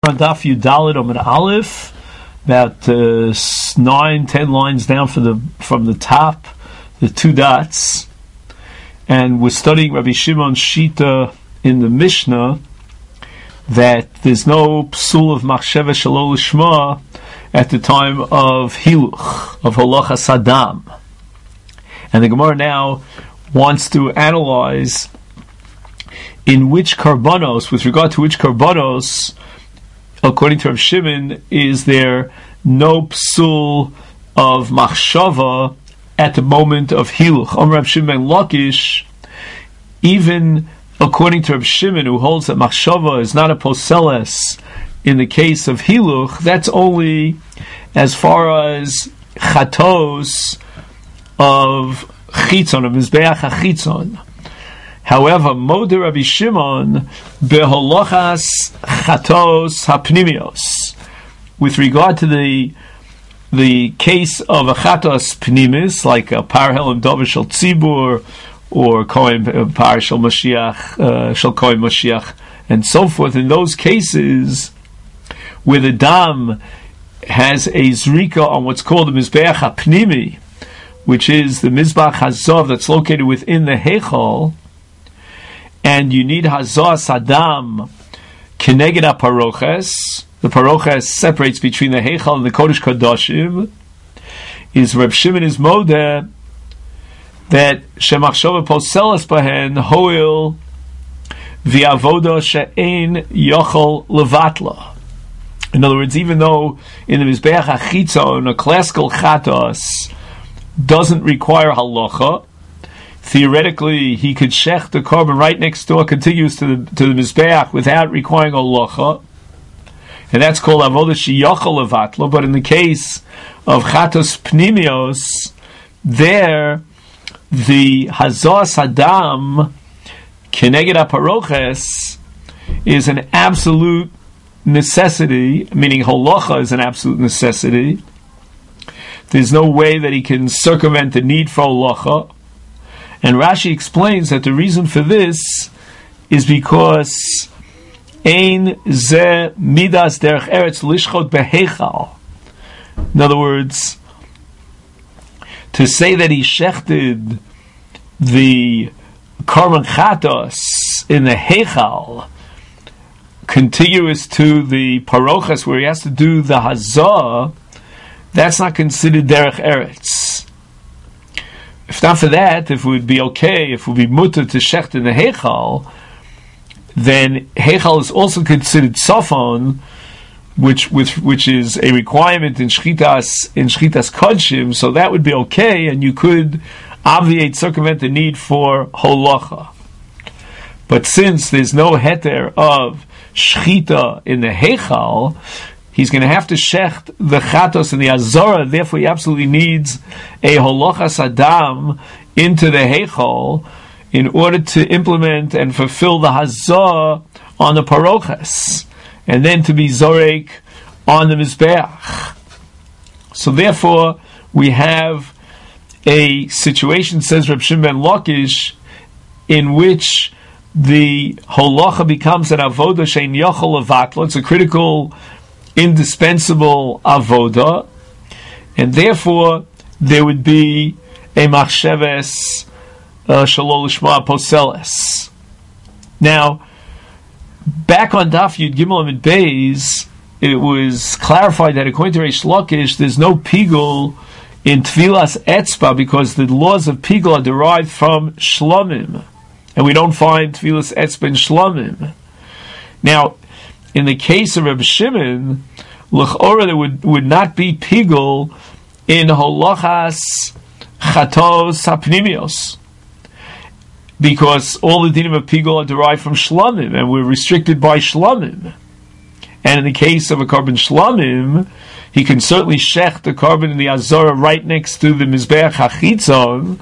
On Daf Yudalid Amud Aleph, about 9-10 lines down from the top, the two dots, and we're studying Rabbi Shimon's Shita in the Mishnah that there's no psul of machsheva shelo lishma at the time of hiluch, of halachas hadam. And the Gemara now wants to analyze in which karbanos, with regard to which karbanos, according to Rav Shimon, is there no psul of machshava at the moment of hiluch? Rav Shimon Lakish, even according to Rav Shimon, who holds that machshava is not a poseles in the case of hiluch, that's only as far as chatos of chitzon, of mizbeach hachitzon. However, Moder Rabbi Shimon beholachas chatos hapnimios, with regard to the case of a chatos pnimis, like a parhel and dover shel tzibur, or kohen par shel Mashiach, shel kohen Mashiach, and so forth. In those cases where the dam has a zrika on what's called the mizbeach hapnimi, which is the mizbach hazov that's located within the heichal, and you need hazah sadam keneged paroches. The paroches separates between the heichal and the kodesh kodashim. Is Reb Shimon is modeh that shemachshava poselas bahen hoil v'avoda she'ein yochol levatla. In other words, even though in the mizbeach hachitzon a classical chatos doesn't require halacha, theoretically, he could shech the carbon right next door, contiguous to the mizbeach, without requiring a locha, and that's called avodah sheyachol levatlo. But in the case of chatos pnimios, there the hazah sadam keneged aparoches is an absolute necessity, meaning halacha is an absolute necessity. There's no way that he can circumvent the need for halacha. And Rashi explains that the reason for this is because ein ze midas derech eretz lishchot beheichal. In other words, to say that he shechted the korban chatos in the heichal, contiguous to the parochas where he has to do the hazah, that's not considered derech eretz. If not for that, if it would be okay, if it would be mutter to shecht in the heichal, then heichal is also considered safon, which is a requirement in shchitas kodshim, so that would be okay, and you could obviate, circumvent the need for holacha. But since there's no heter of shchita in the heichal, he's going to have to shecht the chatos and the azara. Therefore, he absolutely needs a holachas adam into the heichal in order to implement and fulfill the hazah on the parochas, and then to be zorek on the mizbeach. So therefore, we have a situation, says Reb Shimon ben Lakish, in which the holacha becomes an avodah shein yachol levatlo. It's a critical, indispensable avoda, and therefore there would be a machsheves shelo lishma poseles. Now, back on Daf Yud Gimel Amud Beis, it was clarified that according to Reish Lakish, there's no pigul in tfilas etzba because the laws of pigul are derived from shlomim, and we don't find tfilas etzba in shlomim. Now, in the case of Reb Shimon, l'chora there would not be pigul in holachas chatos hapnimios, because all the dinim of pigul are derived from shlamim, and we're restricted by shlamim. And in the case of a carbon shlamim, he can certainly shech the carbon in the azara right next to the mizbeach hachitzon,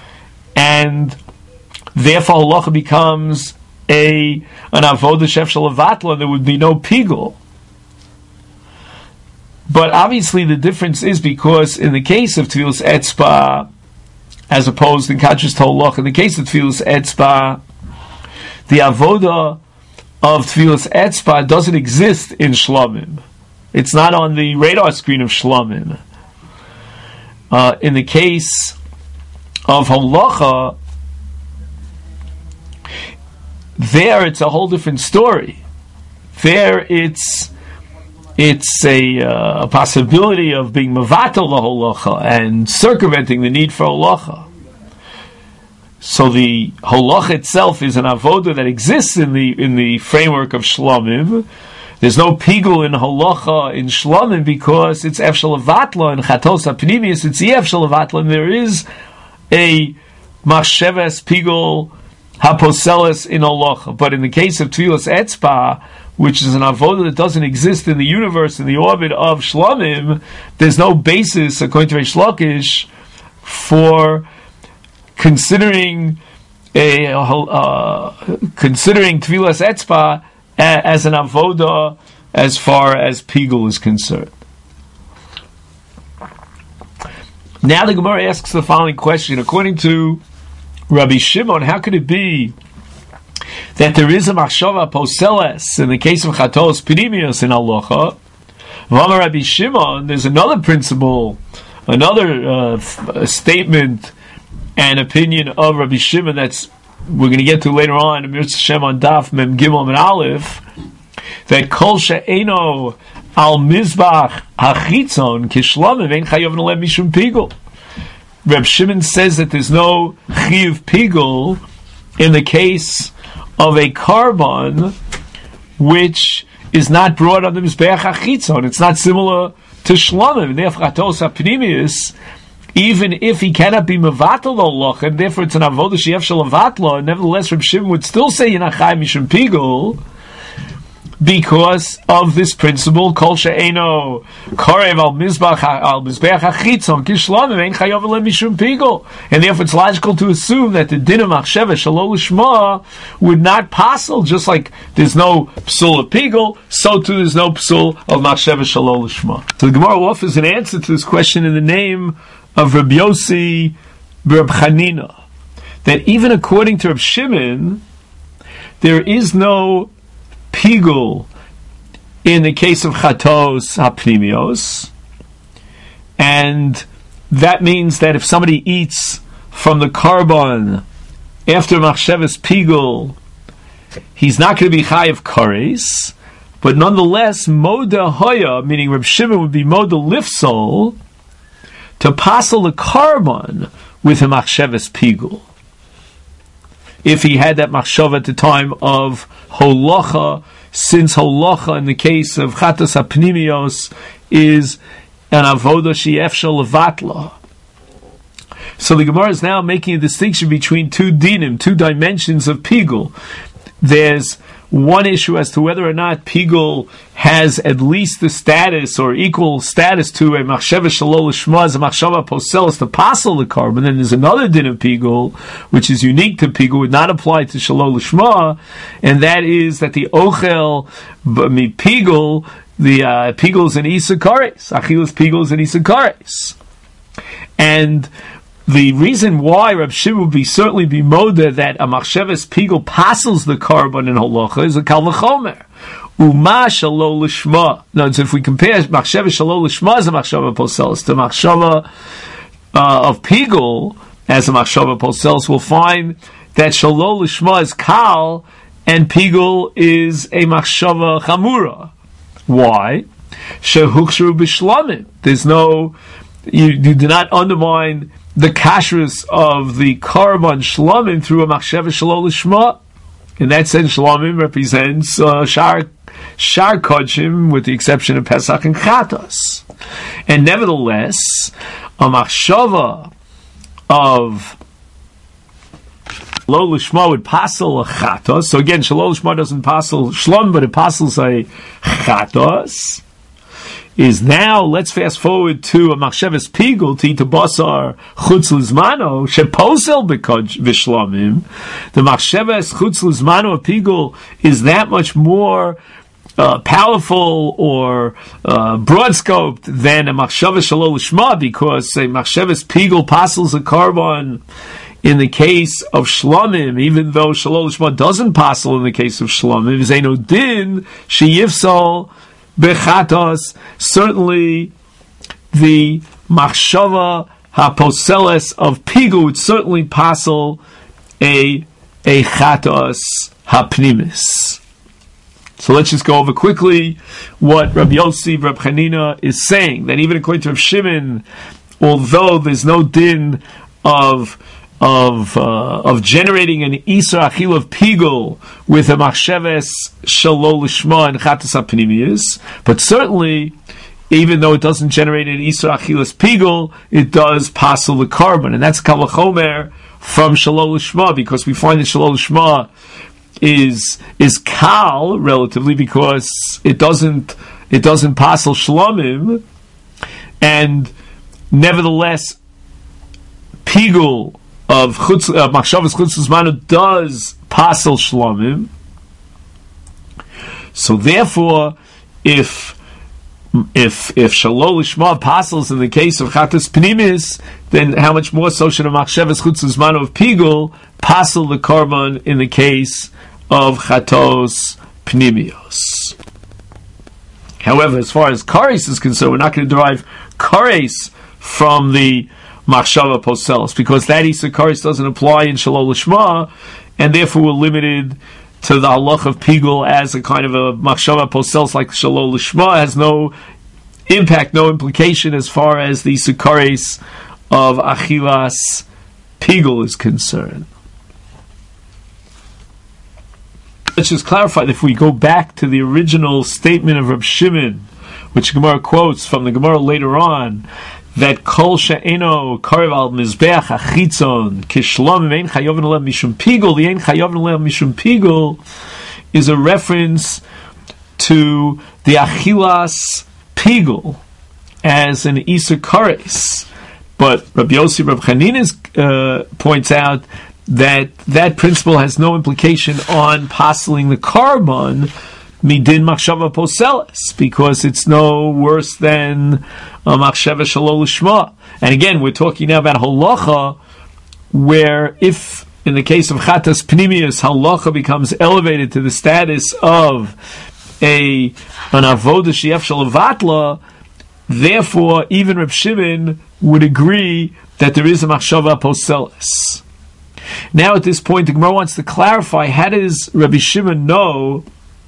and therefore halacha becomes an avodah shef shel levatla, there would be no pigul. But obviously the difference is because in the case of tfilas etzba, as opposed in contrast to halacha, in the case of tfilas etzba, the avodah of Tfilas Etzba doesn't exist in Shlomim. It's not on the radar screen of Shlomim. In the case of Holacha, there it's a whole different story. There it's a possibility of being mevatel the holacha and circumventing the need for holacha. So the holacha itself is an avoda that exists in the framework of Shlomim. There's no pigul in holacha in Shlomim because it's efshel avatla, and chatos apnimius it's efshel avatla, and there is a machsheves pigul haposeles in holacha. But in the case of Tfilas Etzba, which is an avodah that doesn't exist in the universe, in the orbit of Shlomim, there's no basis, according to Reish Lakish, for considering Tfilas Etzba as an avodah as far as Pigul is concerned. Now the Gemara asks the following question. According to Rabbi Shimon, how could it be that there is a machshava poseles in the case of chatos pinimios in halacha? V'amar Rabbi Shimon, there's another principle, another statement and opinion of Rabbi Shimon that's we're going to get to later on in Mirz Hashem on Daf Mem Gimel and Aleph, that kol she'eno al mizbach hachitzon kishlomim ein chayav nolem mishum pigul. Reb Shimon says that there's no chiyuv pigul in the case of a carbon which is not brought on the mizbeach hachitzon. It's not similar to shlomim. Therefore, chatos hapnimius, even if he cannot be mevatel holacha, and therefore it's an avodah she'ef shel avatla, nevertheless Reb Shimon would still say yinachai mishum pigul because of this principle, kol she'eno karev al mizbeach hachitzon kishlomim ein chayav le mishum pigul, and therefore it's logical to assume that the din of machsheva shelo lishma would not passel, just like there's no psul of pigul, so too there's no psul of machsheva shelo lishma. So the Gemara offers an answer to this question in the name of Rabbi Yossi Reb Chanina, that even according to Reb Shimon, there is no pigul in the case of chatos hapnimios, and that means that if somebody eats from the carbon after machsheves pigul, he's not going to be chayav kares, but nonetheless moda hoya, meaning Reb Shimon would be moda lifsol to passel the carbon with a machsheves pigul, if he had that machshava at the time of holacha, since holacha in the case of chatos hapnimios is an avodah she'ef shel levatla. So the Gemara is now making a distinction between two dinim, two dimensions of pigul. There's one issue as to whether or not pigul has at least the status or equal status to a machsheva shelo lishma as a machshava poseles to passel the carbon. Then there's another din of pigul which is unique to pigul, would not apply to shelo lishma, and that is that the ochel mi pigul, the pigul is an isakares, achilas pigul is an isakares, and the reason why Reb Shimon would certainly be moda that a machsheves pigul passels the carbon in halacha is a kal v'chomer. Uma shelo lishma. Now, so if we compare machsheves shelo lishma as a machshava poseles to machshava of pigul as a machshava poseles, we'll find that shelo lishma is kal and pigul is a machshava chamura. Why? Shehuksheru b'shlamim. There's no, you do not undermine the kashrus of the carbon shlamim through a machsheva shelo lishma. In that sense, shlamim represents shar kodshim, with the exception of Pesach and Chatos. And nevertheless, a machshava of shelo lishma would passel a Chatos. So again, shelo lishma doesn't passel shlam, but it passels a Chatos. Is now, let's fast forward to a machsheves pigul to eat a basar chutz lizmano sheposel v'shlamim. The machsheves chutz lizmano of pigul is that much more powerful or broad-scoped than a machsheves shelo lishma, because a machsheves pigul passels a carbon in the case of Shlomim, even though Shalol Lishma doesn't passel in the case of Shlomim, Zeino Din, Sheyifsal, Bechatos, certainly the Machshava HaPoseles of Pigul would certainly passel a Chatos HaPnimis. So let's just go over quickly what Rabbi Yossi, Rabbi Chanina is saying, that even according to Rav Shimon, although there's no din of generating an Isra Achil of Pigul with a Machsheves Shalol Lishma and Chatas HaPnimiyus, but certainly, even though it doesn't generate an Isra Achilas Pigul, it does passel the carbon, and that's Kal Vachomer from Shalol Lishma, because we find that Shalol Lishma is kal relatively, because it doesn't passel Shlomim, and nevertheless Pigul of Machshavas Chutz Zmanu does passel Shlomim. So therefore, if Shalol Lishma passels in the case of Chatas Pnimis, then how much more so should a Machshavas Chutz Zmanu of Pigul passel the carbon in the case of Chatos Pnimios? However, as far as Kares is concerned, we're not going to derive Kares from the Machshava Poselos, because that Isa Kares doesn't apply in Shalol Lishma, and therefore we're limited to the halach of Pigul as a kind of a Machshava Poselos like Shalol Lishma. Has no impact, no implication as far as the Isa Kares of Achilas Pigul is concerned. Let's just clarify that if we go back to the original statement of Reb Shimon, which Gemara quotes from the Gemara later on, that Kol she'eno karev al mizbeach achitzon kishlomim ein chayovin lev mishum pigul, the ein chayovin lev mishum pigul is a reference to the achilas pigul as an Isur Kares. But Rabbi Yossi, Rabbi Chanina points out that principle has no implication on passing the carbon midin machshava poseles, because it's no worse than a machshava shalol lishma. And again, we're talking now about halacha, where if in the case of chatas pnimius, halacha becomes elevated to the status of an avodah she'ef shalavatla, therefore even Reb Shimon would agree that there is a machshava poseles. Now at this point, the Gemara wants to clarify, how does Rabbi Shimon know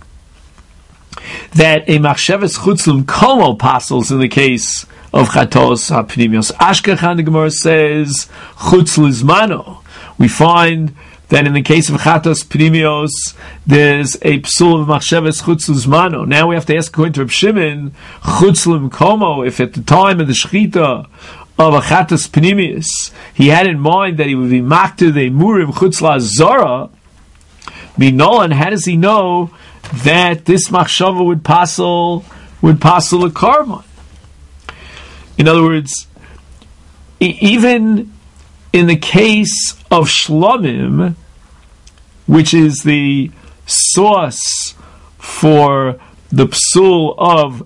that a machshavas chutzlum komo passels in the case of chatos hapnimios? Ashkechan, the Gemara says, chutz lizmano. We find that in the case of chatos pnimios, there's a psul of machshavas chutz lizmano. Now we have to ask, according to Rabbi Shimon, chutzlum komo, if at the time of the shechita of a chatas pnimius, he had in mind that he would be makter the murim chutz lazara, minolan, how does he know that this machshava would passel a carbon? In other words, even in the case of Shlomim, which is the source for the psul of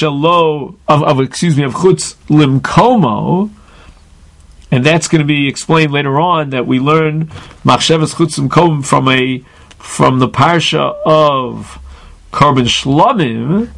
chutz limkomo, and that's going to be explained later on, that we learn machshavas chutz limkomo from the parsha of Karban Shlomim.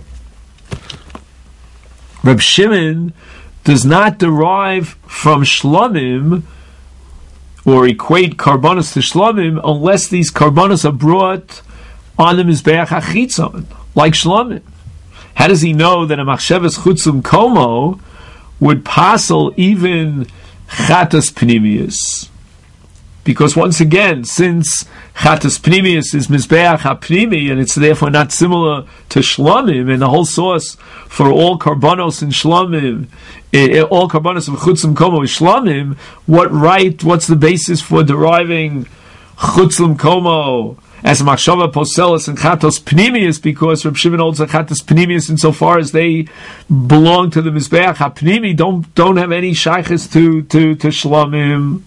Reb Shimon does not derive from Shlomim or equate karbanos to Shlomim unless these karbanos are brought on the Mizbeach HaChitzon, like Shlomim. How does he know that a machshavas chutzum komo would passel even chatas pnimius? Because once again, since chatas pnimius is mizbeach hapnimi, and it's therefore not similar to Shlomim, and the whole source for all karbanos in Shlomim, all karbanos of chutzum komo is Shlomim, what's the basis for deriving chutzum komo as a machshava poselis and chatos pnimius? Because Reb Shimon holds a chatos pnimius insofar as they belong to the mizbeach hapnimi, don't have any shaychus to Shlomim.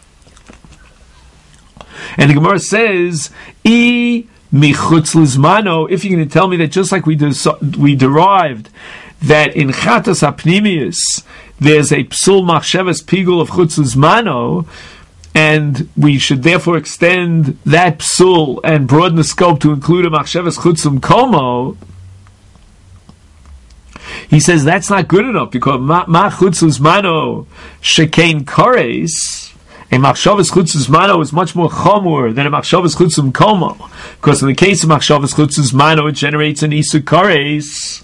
And the Gemara says, "I michutz lizmano." If you're going to tell me that just like we derived that in chatas hapnimius there's a psul machshavas pigul of chutz lizmano, and we should therefore extend that psul and broaden the scope to include a machshavas chutzum komo. He says that's not good enough, because ma chutzum mano shekain kores. A machshavas chutzum mano is much more chamur than a machshavas chutzum komo, because in the case of machshavas chutzum mano, it generates an isur kores,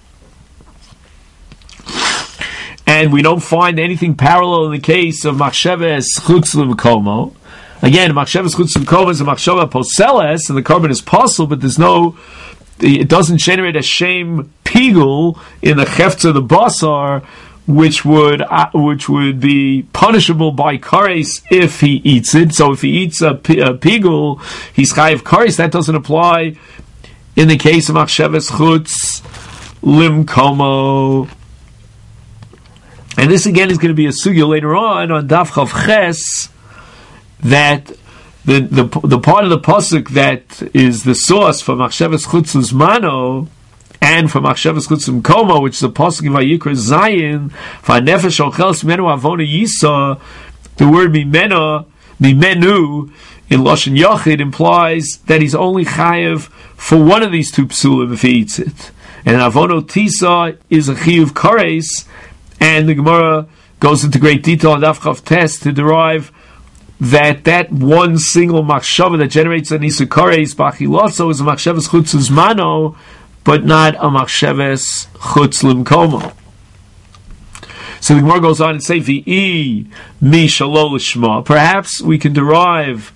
and we don't find anything parallel in the case of machshavas chutzum komo. Again, machshavas chutzum komo is a machshava poseles, and the carbon is possible, but it doesn't generate a shame pigul in the chefts of the basar, which would be punishable by kares if he eats it. So if he eats a pigul, he's chayiv kares. That doesn't apply in the case of machshavas chutz lim komo. And this again is going to be a sugya later on Daf Chav Ches, that the part of the pasuk that is the source for machshavas chutz mano and for machshavas chutzum komo, which is the pasuk in Vayikra Zayin, v'nefesh ochels mimenu avona yisa. The word mimenu in Lashon Yachid implies that he's only chayev for one of these two psulim if he eats it, and avono tisa is a chiyuv kares. And the Gemara goes into great detail on Daf Chav Tes to derive that one single machshava that generates an isur kares b'achilaso is a machshavas chutzum mano, but not a machshavas chutz limkomo. So the Gemara goes on and say, "V'i mi shalo lishma." Perhaps we can derive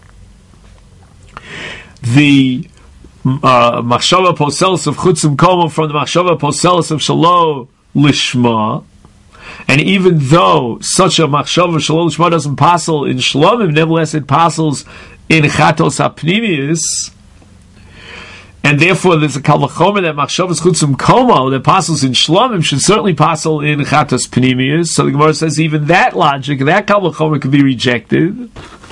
the machshava poselis of chutz limkomo from the machshava poselis of shalo lishma. And even though such a machshava shalo lishma doesn't passel in shlomim, nevertheless it passels in chatos hapnimius. And therefore, there's a kal vachomer that machshavas chutzum komo that passes in shlomim should certainly passel in chatos pnimius. So the Gemara says even that logic, that kal vachomer, could be rejected.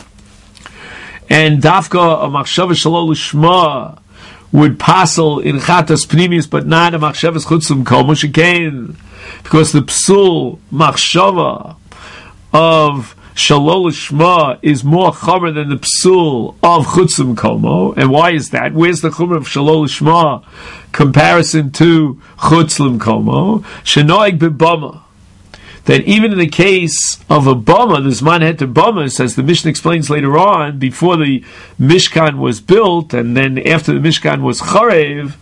And dafka a machshavas shalo lishma would passel in chatos pnimius, but not a machshavas chutzum komo shekain, because the psul machshava of Shalol Lishma is more chomer than the psul of chutzum komo. And why is that? Where's the chomer of Shalol Lishma comparison to chutzum komo? Shenoig b'bama. That even in the case of a bama, the zman heter bama, as the Mishnah explains later on, before the Mishkan was built, and then after the Mishkan was charev,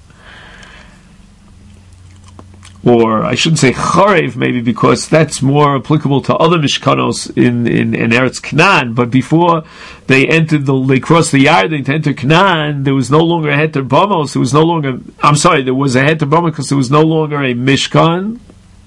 or I shouldn't say charev, maybe, because that's more applicable to other mishkanos in Eretz Canaan. But before they crossed the Yarden to enter Canaan, there was no longer a heter bamos. There was a heter bama because there was no longer a mishkan.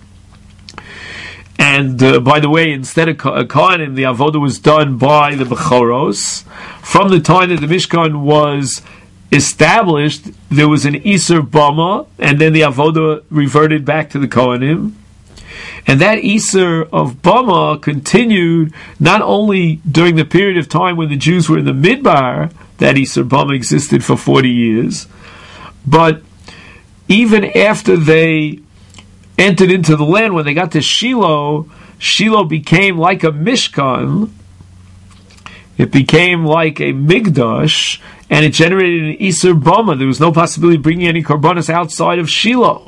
And by the way, instead of a kohanim, the avodah was done by the bechoros. From the time that the mishkan was established, there was an Isur Bama, and then the Avodah reverted back to the Kohanim. And that Isur of Bama continued not only during the period of time when the Jews were in the Midbar, that Isur Bama existed for 40 years, but even after they entered into the land, when they got to Shiloh, Shiloh became like a Mishkan. It became like a Migdash, and it generated an Isur Bama. There was no possibility of bringing any Karbanos outside of Shiloh.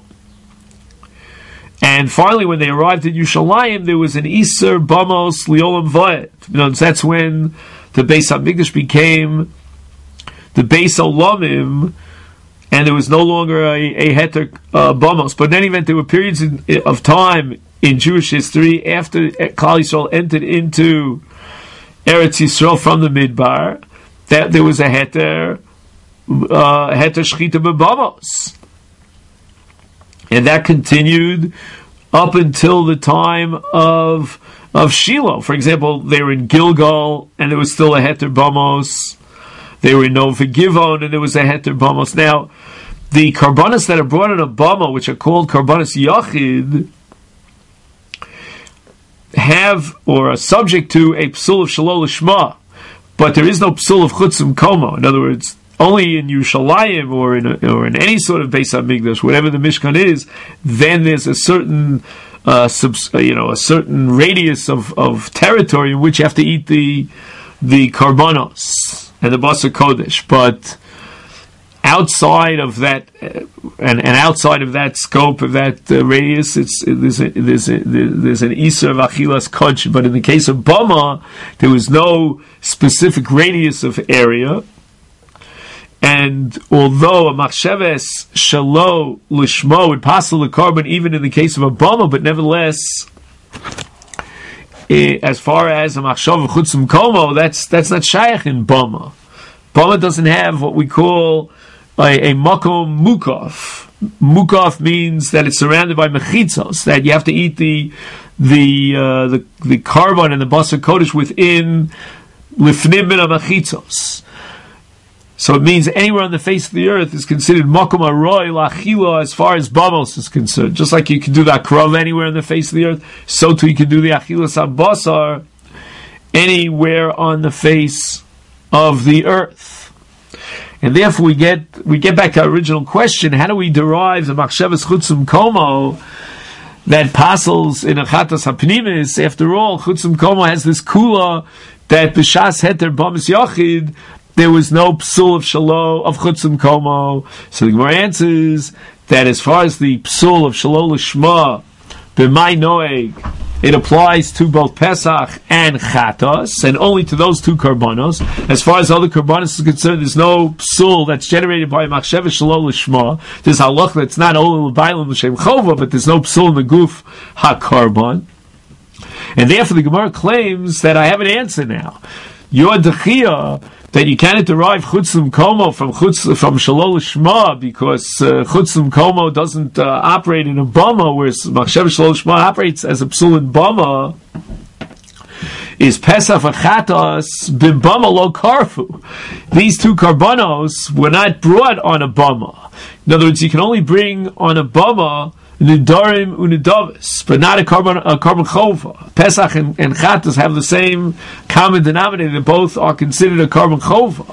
And finally, when they arrived at Yerushalayim, there was an Isur Bamos Liolam Vayet. That's when the Beis HaMikdash became the Beis Olamim, and there was no longer a Heter Bamos. But in any event, there were periods of time in Jewish history after Klal Yisrael entered into Eretz Yisrael from the Midbar, that there was a heter shchita b'bamos, and that continued up until the time of Shiloh. For example, they were in Gilgal, and there was still a heter bamos. They were in Nova Givon, and there was a heter bamos. Now, the karbanos that are brought in a bama, which are called karbanos yachid, have or are subject to a psul of shalol lishma, but there is no psul of chutzum komo. In other words, only in Yerushalayim or in any sort of Beis HaMikdash, whatever the Mishkan is, then there's a certain a certain radius of territory in which you have to eat the karbanos and the basar kodesh, but outside of that, and outside of that scope of that radius, there's an isur of achilas kodesh. But in the case of bama, there was no specific radius of area. And although a machsheves shalo lishmo would passel the carbon even in the case of a bama, but nevertheless, as far as a machshav chutzum komo, that's not shaykh in bama. Bama doesn't have what we call a makom mukaf. Mukaf means that it's surrounded by mechitzos, that you have to eat the carbon and the basar kodesh within lifnim min mechitzos. So it means anywhere on the face of the earth is considered makom aroy lachila as far as bamos is concerned. Just like you can do the akrav anywhere on the face of the earth, so too you can do the achilas habasar anywhere on the face of the earth. And therefore we get back to our original question: how do we derive the machshavas chutzum komo that passes in a chatas hapnimis? After all, chutzum komo has this kula that b'shas heter bamis yachid there was no psul of shalo of chutzum komo. So the Gemara answers that as far as the psul of shalo lishma b'may noeg, it applies to both Pesach and Chatos, and only to those two karbanos. As far as other karbanos is concerned, there's no psul that's generated by machshev shalo lishma. There's halach that's not only l'baylim l'shem chova, but there's no psul in the guf hakarban. And therefore the Gemara claims that I have an answer now. Your dechia that you cannot derive chutzum komo from shalol shma because chutzum komo doesn't operate in a bama, whereas machshev shalol shma operates as a psul in bama, is Pesach and Chatos bim bama lo karfu. These two karbanos were not brought on a bama. In other words, you can only bring on a bama nidarim unidavis, but not a carbon chova. Pesach and Chatos have the same common denominator. They both are considered a carbon chova,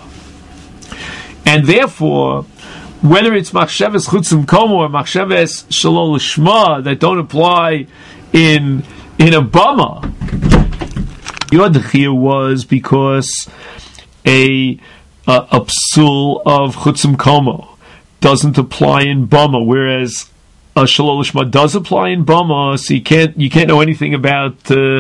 and therefore, whether it's machsheves chutzum komo or machsheves shalol shma that don't apply in a bama, your dechia was because a psul of chutzum komo doesn't apply in bama, whereas a shalol lishma does apply in bama. So you can't know anything about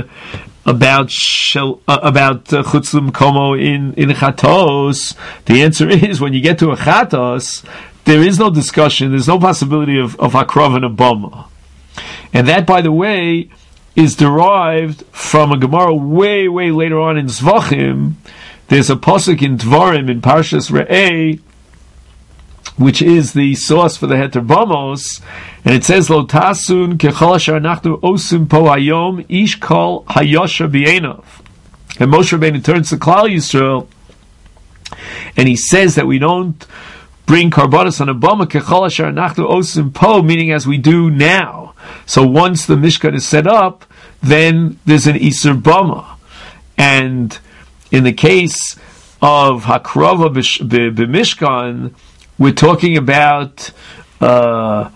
chutzum komo in chatos. The answer is when you get to a chatos, there is no discussion. There's no possibility of hakrav and a bama, and that, by the way, is derived from a Gemara way later on in Zvachim. There's a pasuk in Dvarim in Parshas Re'eh, which is the source for the heter bamos, and it says, Lo tasun kechol asher anachnu osim po hayom ish kol hayosher b'einav. And Moshe Rabbeinu turns to Klal Yisrael, and he says that we don't bring karbanos on a bama kechol asher anachnu osim po, meaning as we do now. So once the Mishkan is set up, then there's an Isur Bama. And in the case of Hakrava b'Mishkan, we're talking about the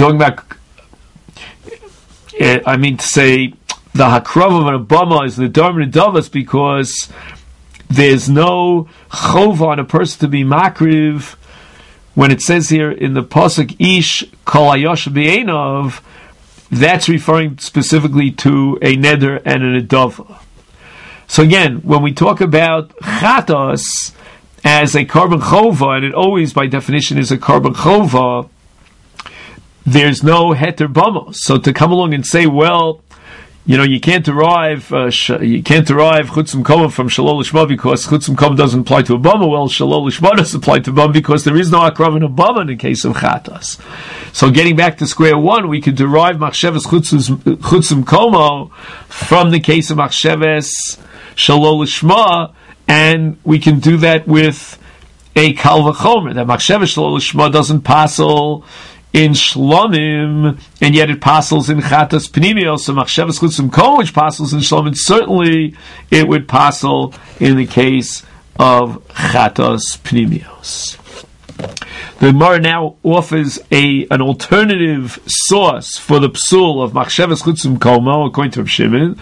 Hakrava and a Bama is the Dharma Davas, because there's no chova on a person to be makriv. When it says here in the pasuk ish kol hayosh b'einav, that's referring specifically to a neder and an adava. So again, when we talk about chatos as a carbon chova, and it always by definition is a carbon chova, there's no heter bamos. So to come along and say, well, you can't derive chutzum komo from shalol lishma because chutzum komo doesn't apply to a bama. Well, shalol lishma doesn't apply to a bama because there is no akrav in a bama in the case of chatas. So getting back to square one, we could derive machsheves chutzum komo from the case of machsheves shalol lishma, and we can do that with a kal v'chomer. That machsheves shalol lishma doesn't passel in Shlomim, and yet it passes in Chatas Pnimios, so Machshavas Chutzum Komo, which passes in Shlomim, certainly it would passel in the case of Chatas Pnimios. The Gemara now offers an alternative source for the psul of Machshavas Chutzim Komo, according to Rav Shimon.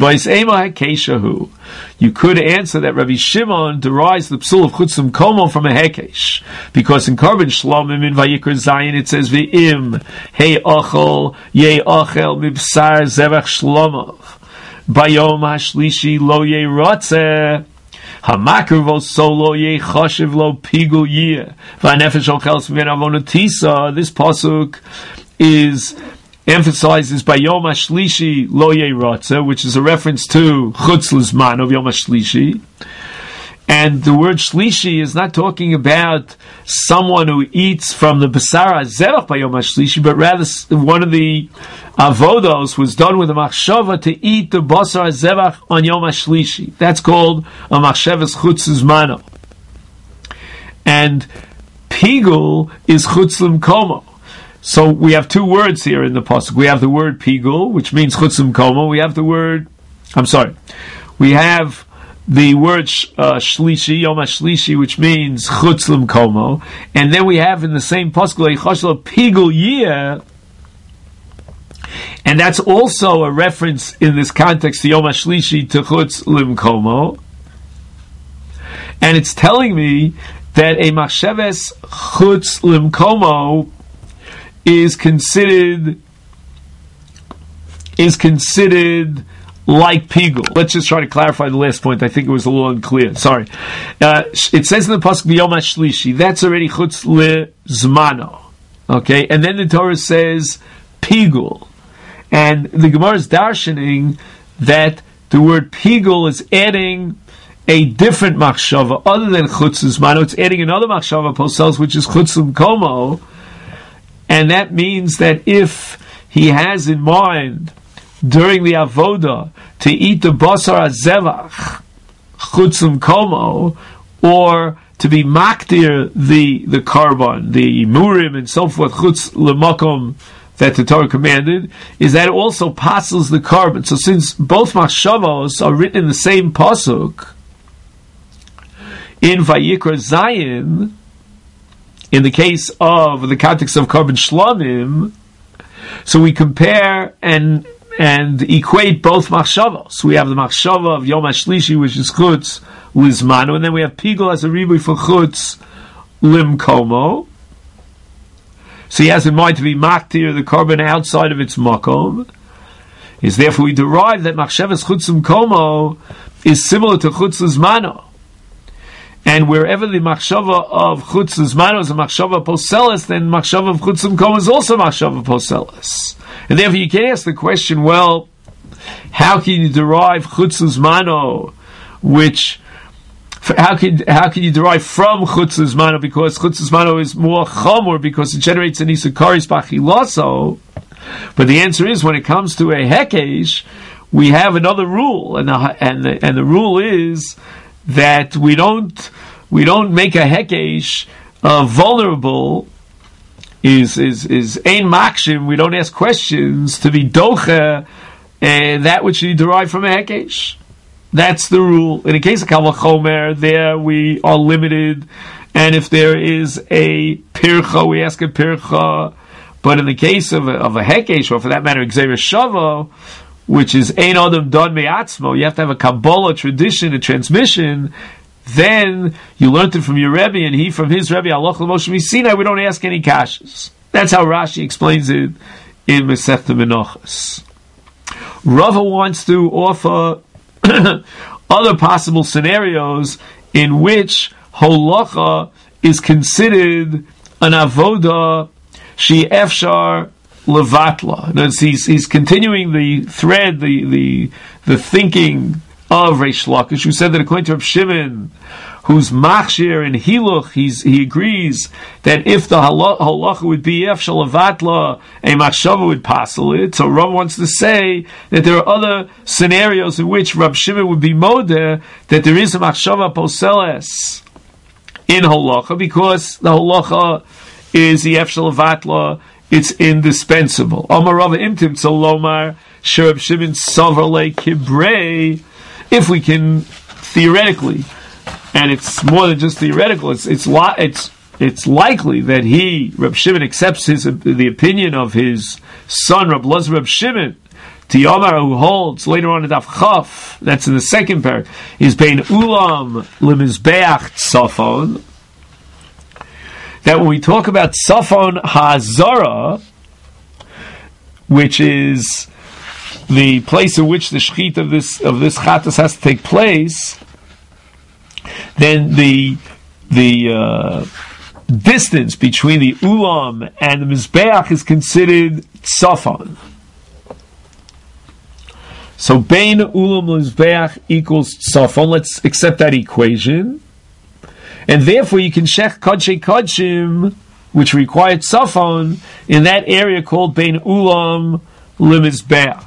You could answer that Rabbi Shimon derives the psul of Chutzim Komo from a hekesh, because in Korban Shlomim in Vayikra Zayin it says V'im Hey Ochel Ye Ochel Mibsar Zevach Shlomov Bayom HaShlishi Lo Ye Rotzeh Hamakrvo solo ye choshev lo pigul yeh v'anefesh ochels v'en avonatisa. This pasuk emphasizes by Yom HaShlishi lo ye ratza, which is a reference to chutz l'zman of Yom HaShlishi. And the word shlishi is not talking about someone who eats from the basara zerach by Yom HaShlishi, but rather one of the avodos was done with a machshava to eat the basar zerach on Yom HaShlishi. That's called a machshavas chutz zmano. And pigul is chutz l'mkomo. So we have two words here in the pasuk. We have the word pigul, which means chutz l'mkomo. We have the word shlishi, Yom HaShlishi, which means chutz l'mkomo, and then we have in the same pasuk leichoshel pigul yeh, and that's also a reference in this context to Yom HaShlishi to chutz l'mkomo, and it's telling me that a machshavas chutz l'mkomo is considered like pigul. Let's just try to clarify the last point. I think it was a little unclear. Sorry. It says in the pasuk Yom HaShlishi. That's already chutz le'zmano. Okay, and then the Torah says pigul, and the Gemara is darshaning that the word pigul is adding a different machshava other than chutz le'zmano. It's adding another machshava posels, which is chutz l'mkomo, and that means that if he has in mind during the avoda to eat the basar azevach chutz l'mkomo, or to be makdir the karban, the murim and so forth chutz l'makom that the Torah commanded, is that it also passes the karban. So since both machshavos are written in the same pasuk in Vayikra Zayin, in the case of the context of karban shlomim, so we compare and equate both machshavos. We have the machshava of Yom HaShlishi, which is chutz l'zmanu, and then we have pigul as a ribui for chutz l'mkomo. So he has in mind to be maktir the korban outside of its makom. Is therefore we derive that machshavas chutz l'mkomo is similar to chutz l'zmanu. And wherever the machshava of chutz l'zmanu is a machshava poselis, then machshava of chutz l'mkomo is also machshava poselis. And therefore you can ask the question, well, how can you derive chutz l'zmano, how can you derive from chutz l'zmano, because chutz l'zmano is more chamor, because it generates an isakaris bachilaso. But the answer is, when it comes to a hekesh, we have another rule, and the rule is that we don't make a hekesh vulnerable. Is ein makshim. We don't ask questions to be docha that which you derive from a hekesh. That's the rule. In the case of Kal Vachomer, there we are limited, and if there is a pircha, we ask a pircha. But in the case of a hekesh, or for that matter, Gzeira Shava, which is ein adam don me'atzmo, you have to have a Kabbalah tradition, a transmission. Then you learned it from your Rebbe, and he from his Rebbe, Aloch l'Moshe Misinai. We don't ask any kashas. That's how Rashi explains it in Masechta Menachos. Rava wants to offer other possible scenarios in which holacha is considered an avoda she efshar levatla. He's continuing the thread, the thinking of Reish Lakish, who said that according to Rav Shimon, who's machshir and hiluch, he agrees that if the halacha would be efshal levatla, a machshava would passel it. So Rav wants to say that there are other scenarios in which Rav Shimon would be modeh, that there is a machshava poseles in halacha, because the halacha is the efshal levatla, it's indispensable. Amar Rav imtim tzolomar Rav Shimon savar le kibrei. If we can theoretically, and it's more than just theoretical, it's it's likely that Reb Shimon, accepts the opinion of his son, Reb Elazar Reb Shimon, to Yomar, who holds later on in Daf Chaf, that's in the second parak, is Bein Ulam Lemizbeach Tzafon. That when we talk about Tzafon HaZara, which is the place in which the shechit of this chatas has to take place, then the distance between the ulam and the mizbeach is considered tzafon. So bein ulam mizbeach equals tzafon. Let's accept that equation, and therefore you can shech kodshei kodshim, which required tzafon, in that area called bein ulam lemizbeach.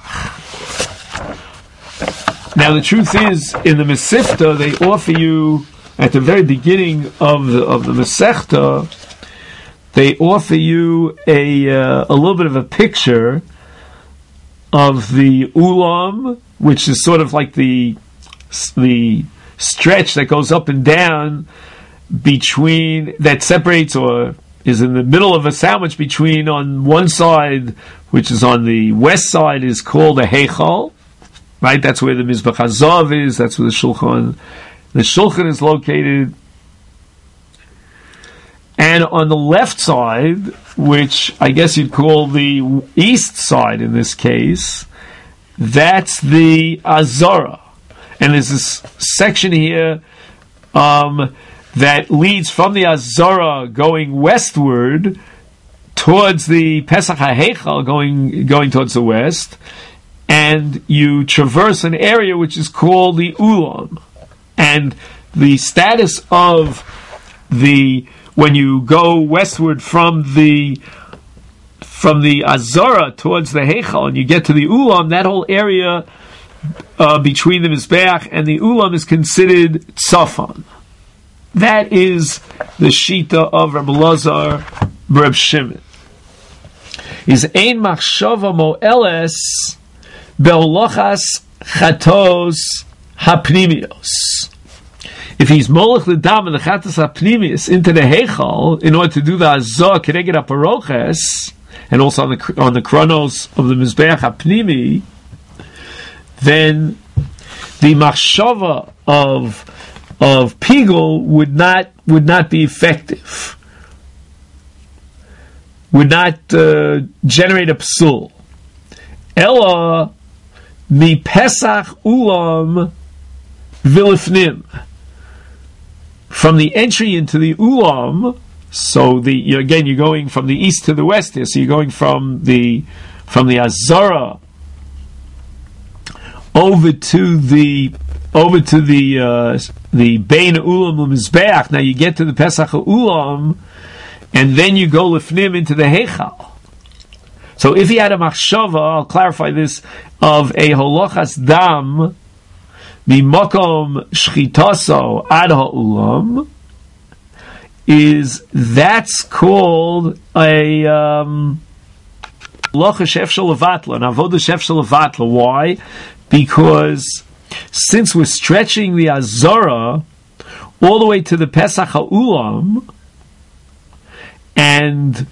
Now the truth is, in the Mesifta, they offer you, at the very beginning of the Masechta, they offer you a little bit of a picture of the ulam, which is sort of like the stretch that goes up and down between, that separates or is in the middle of a sandwich between, on one side, which is on the west side, is called a heichal, right? That's where the Mizbach HaZav is, that's where the Shulchan is located. And on the left side, which I guess you'd call the east side in this case, that's the Azara. And there's this section here that leads from the Azara going westward towards the Pesach HaHeichal, going towards the west, and you traverse an area which is called the Ulam. And the status of when you go westward from the Azara towards the Heichal and you get to the Ulam, that whole area between the Mizbeach and the Ulam is considered Tzafon. That is the Shita of Reb Elazar Reb Shimon. Is ein machshava mo'eles be'olochas chatos hapnimios. If he's molech the dam and the chatos hapnimios into the heichal in order to do the azah keneged aparoches, and also on the chronos of the mizbeach hapnimi, then the machshava of pigul would not be effective, would not generate a psul. Ella mi pesach ulam vilifnim, from the entry into the ulam. So you're going from the east to the west here. So you're going from the Azara over to the Bein Ulam Mizbeach. Now you get to the Pesach Ulam, and then you go lifnim into the Heichal. So if he had a machshava, I'll clarify this, of a holochas dam mimakom shchitaso ad ha'ulam, that's called a holocha shefshel levatla, an avodah shefshel levatla. Why? Because since we're stretching the Azara all the way to the Pesach ha'ulam, and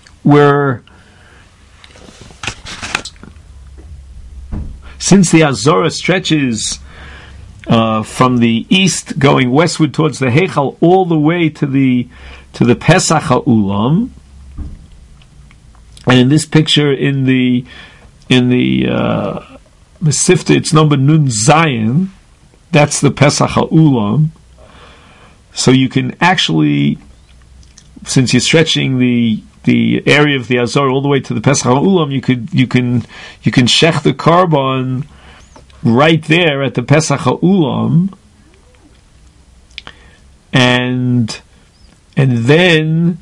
since the Azara stretches from the east going westward towards the Heichal all the way to the Pesach HaUlam, and in this picture in the Mesifta it's number Nun Zayin, that's the Pesach HaUlam. So you can actually, since you're stretching the area of the Azor all the way to the Pesach HaUlam, you can shech the carbon right there at the Pesach HaUlam, and then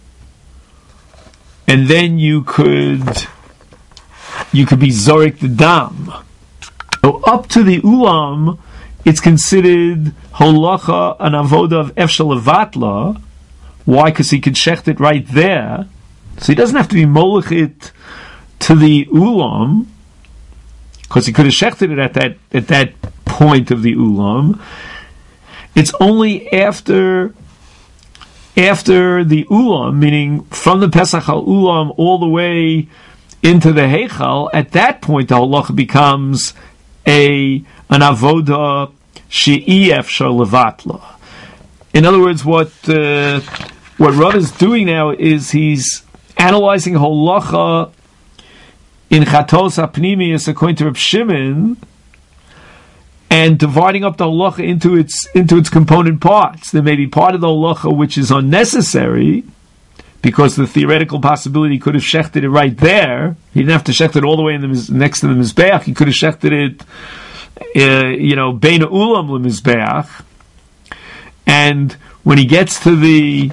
you could be zorik the dam. So up to the Ulam, it's considered holacha, an avoda of efshel levatla. Why? Because he could shecht it right there. So he doesn't have to be molech it to the Ulam, because he could have shechted it at that point of the Ulam. It's only after after the Ulam, meaning from the Pesach Ulam all the way into the Heichal, at that point the halacha becomes an avoda she'i efshar levatla. In other words, what Rav is doing now is he's analyzing halacha in Chatos HaPnimius according to Reb Shimon, and dividing up the halacha into its component parts. There may be part of the halacha which is unnecessary, because the theoretical possibility could have shechted it right there. He didn't have to shecht it all the way next to the Mizbeach. He could have shechted it, Beina Ulam LeMizbeach. And when he gets to the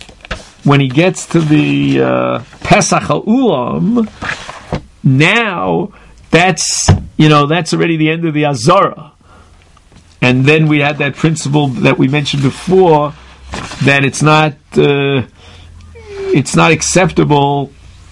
Pesach HaUlam, now that's already the end of the Azara. And then we had that principle that we mentioned before, that it's not acceptable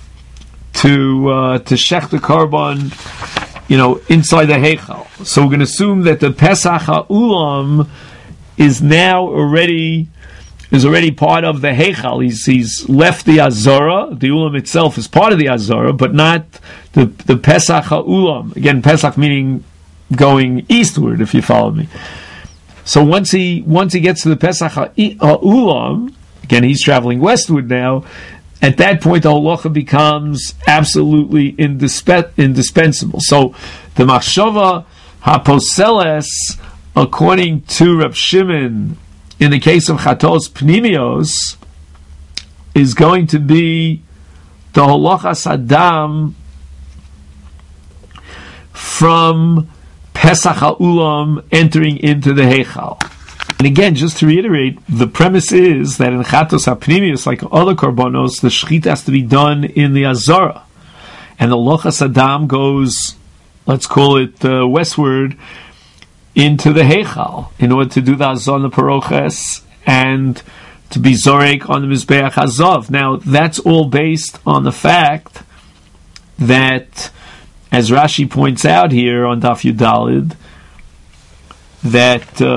to shech the korban, inside the heichal. So we're going to assume that the Pesach HaUlam is already part of the heichal. He's left the Azara. The Ulam itself is part of the Azara, but not the Pesach HaUlam. Again, Pesach meaning going eastward, if you follow me. So once he gets to the Pesach HaUlam, again, he's traveling westward now. At that point, the halacha becomes absolutely indispensable. So the machshava haposeles, according to Reb Shimon, in the case of Chatos Pnimios, is going to be the halacha sadam from Pesach HaUlam entering into the Heichal. And again, just to reiterate, the premise is that in Chatos HaPnimius, like other korbanos, the shechita has to be done in the Azara. And the halacha sadam goes, let's call it westward, into the Heichal, in order to do the Azon the Paroches and to be Zorek on the Mizbeach Hazav. Now, that's all based on the fact that, as Rashi points out here on Daf Yudalid, that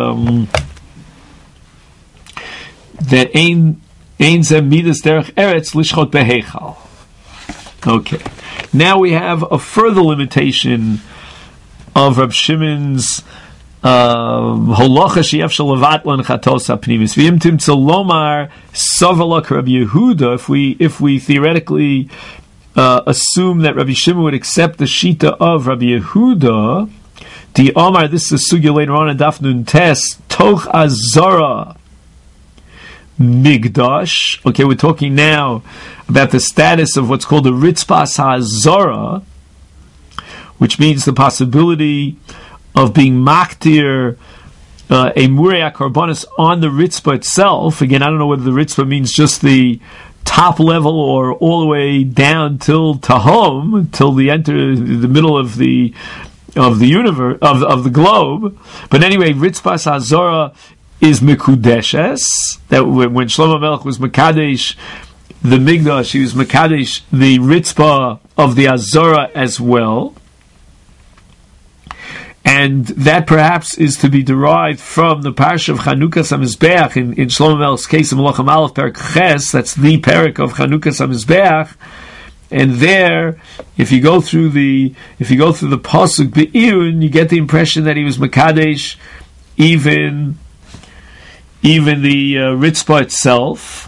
ein zeh midas derech eretz lishchot beheichal. Okay. Now we have a further limitation of Reb Shimon's holacha she'ef shel levatlan chatos hapnimis. V'im timtzel lomar savalak Rabbi Yehuda. If we theoretically assume that Rabbi Shimon would accept the shita of Rabbi Yehuda, the Omar, this is a sugya later on in Daf Nun Tes, toch azara migdash. Okay, we're talking now about the status of what's called the ritzpas ha'azara, which means the possibility of being maktir a murei karbonis on the ritzpah itself. Again, I don't know whether the ritzpah means just the top level or all the way down till tahom, till the middle of the universe, of the globe. But anyway, ritzpas ha'azara is mikudeshes. That when Shlomo Melech was mekadesh the migdash, he was mekadesh the ritzpah of the Azara as well. And that perhaps is to be derived from the parsha of Chanukas HaMizbeach in Shlomo Melech's case in Melachim Aleph Perek Ches. That's the parak of Chanukas HaMizbeach. And there, if you go through the pasuk Be'iyun, you get the impression that he was mekadesh even the ritzpah itself,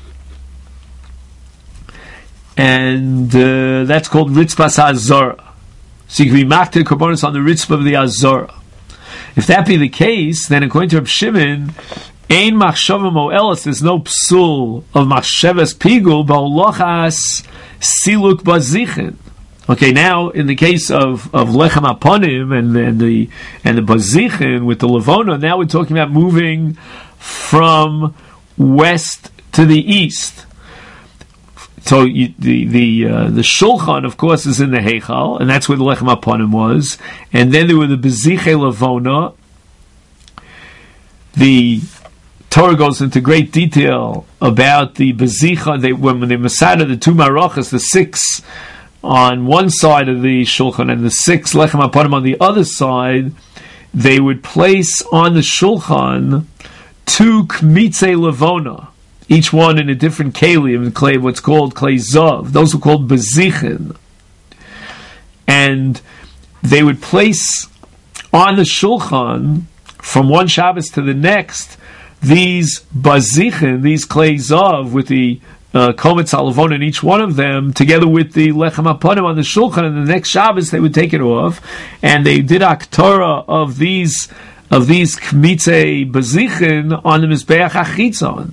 and that's called ritzpah ha'azara. So you can be maktir korbanos on the ritzpah of the azara. If that be the case, then according to Reb Shimon, ein machshava mo'elas, there's no psul of machshavas pigul ba'olachas siluk bazichin. Okay, now in the case of lechem aponim and the bazichin with the levona, now we're talking about moving from west to the east. So the shulchan, of course, is in the heichal, and that's where the lechem aponim was. And then there were the beziche levona. The Torah goes into great detail about the bezicha. When they masada the two marachas, the 6 on one side of the shulchan and the 6 lechem aponim on the other side, they would place on the shulchan 2 kmitze levona, each one in a different kelim, clay, what's called clay zav. Those were called bazichin. And they would place on the shulchan, from one Shabbos to the next, these bazichin, these clay zav, with the kometz halavon in each one of them, together with the lechem hapanim on the shulchan, and the next Shabbos they would take it off, and they did aktorah of these kmitze bazichin on the mizbeach hachitzon.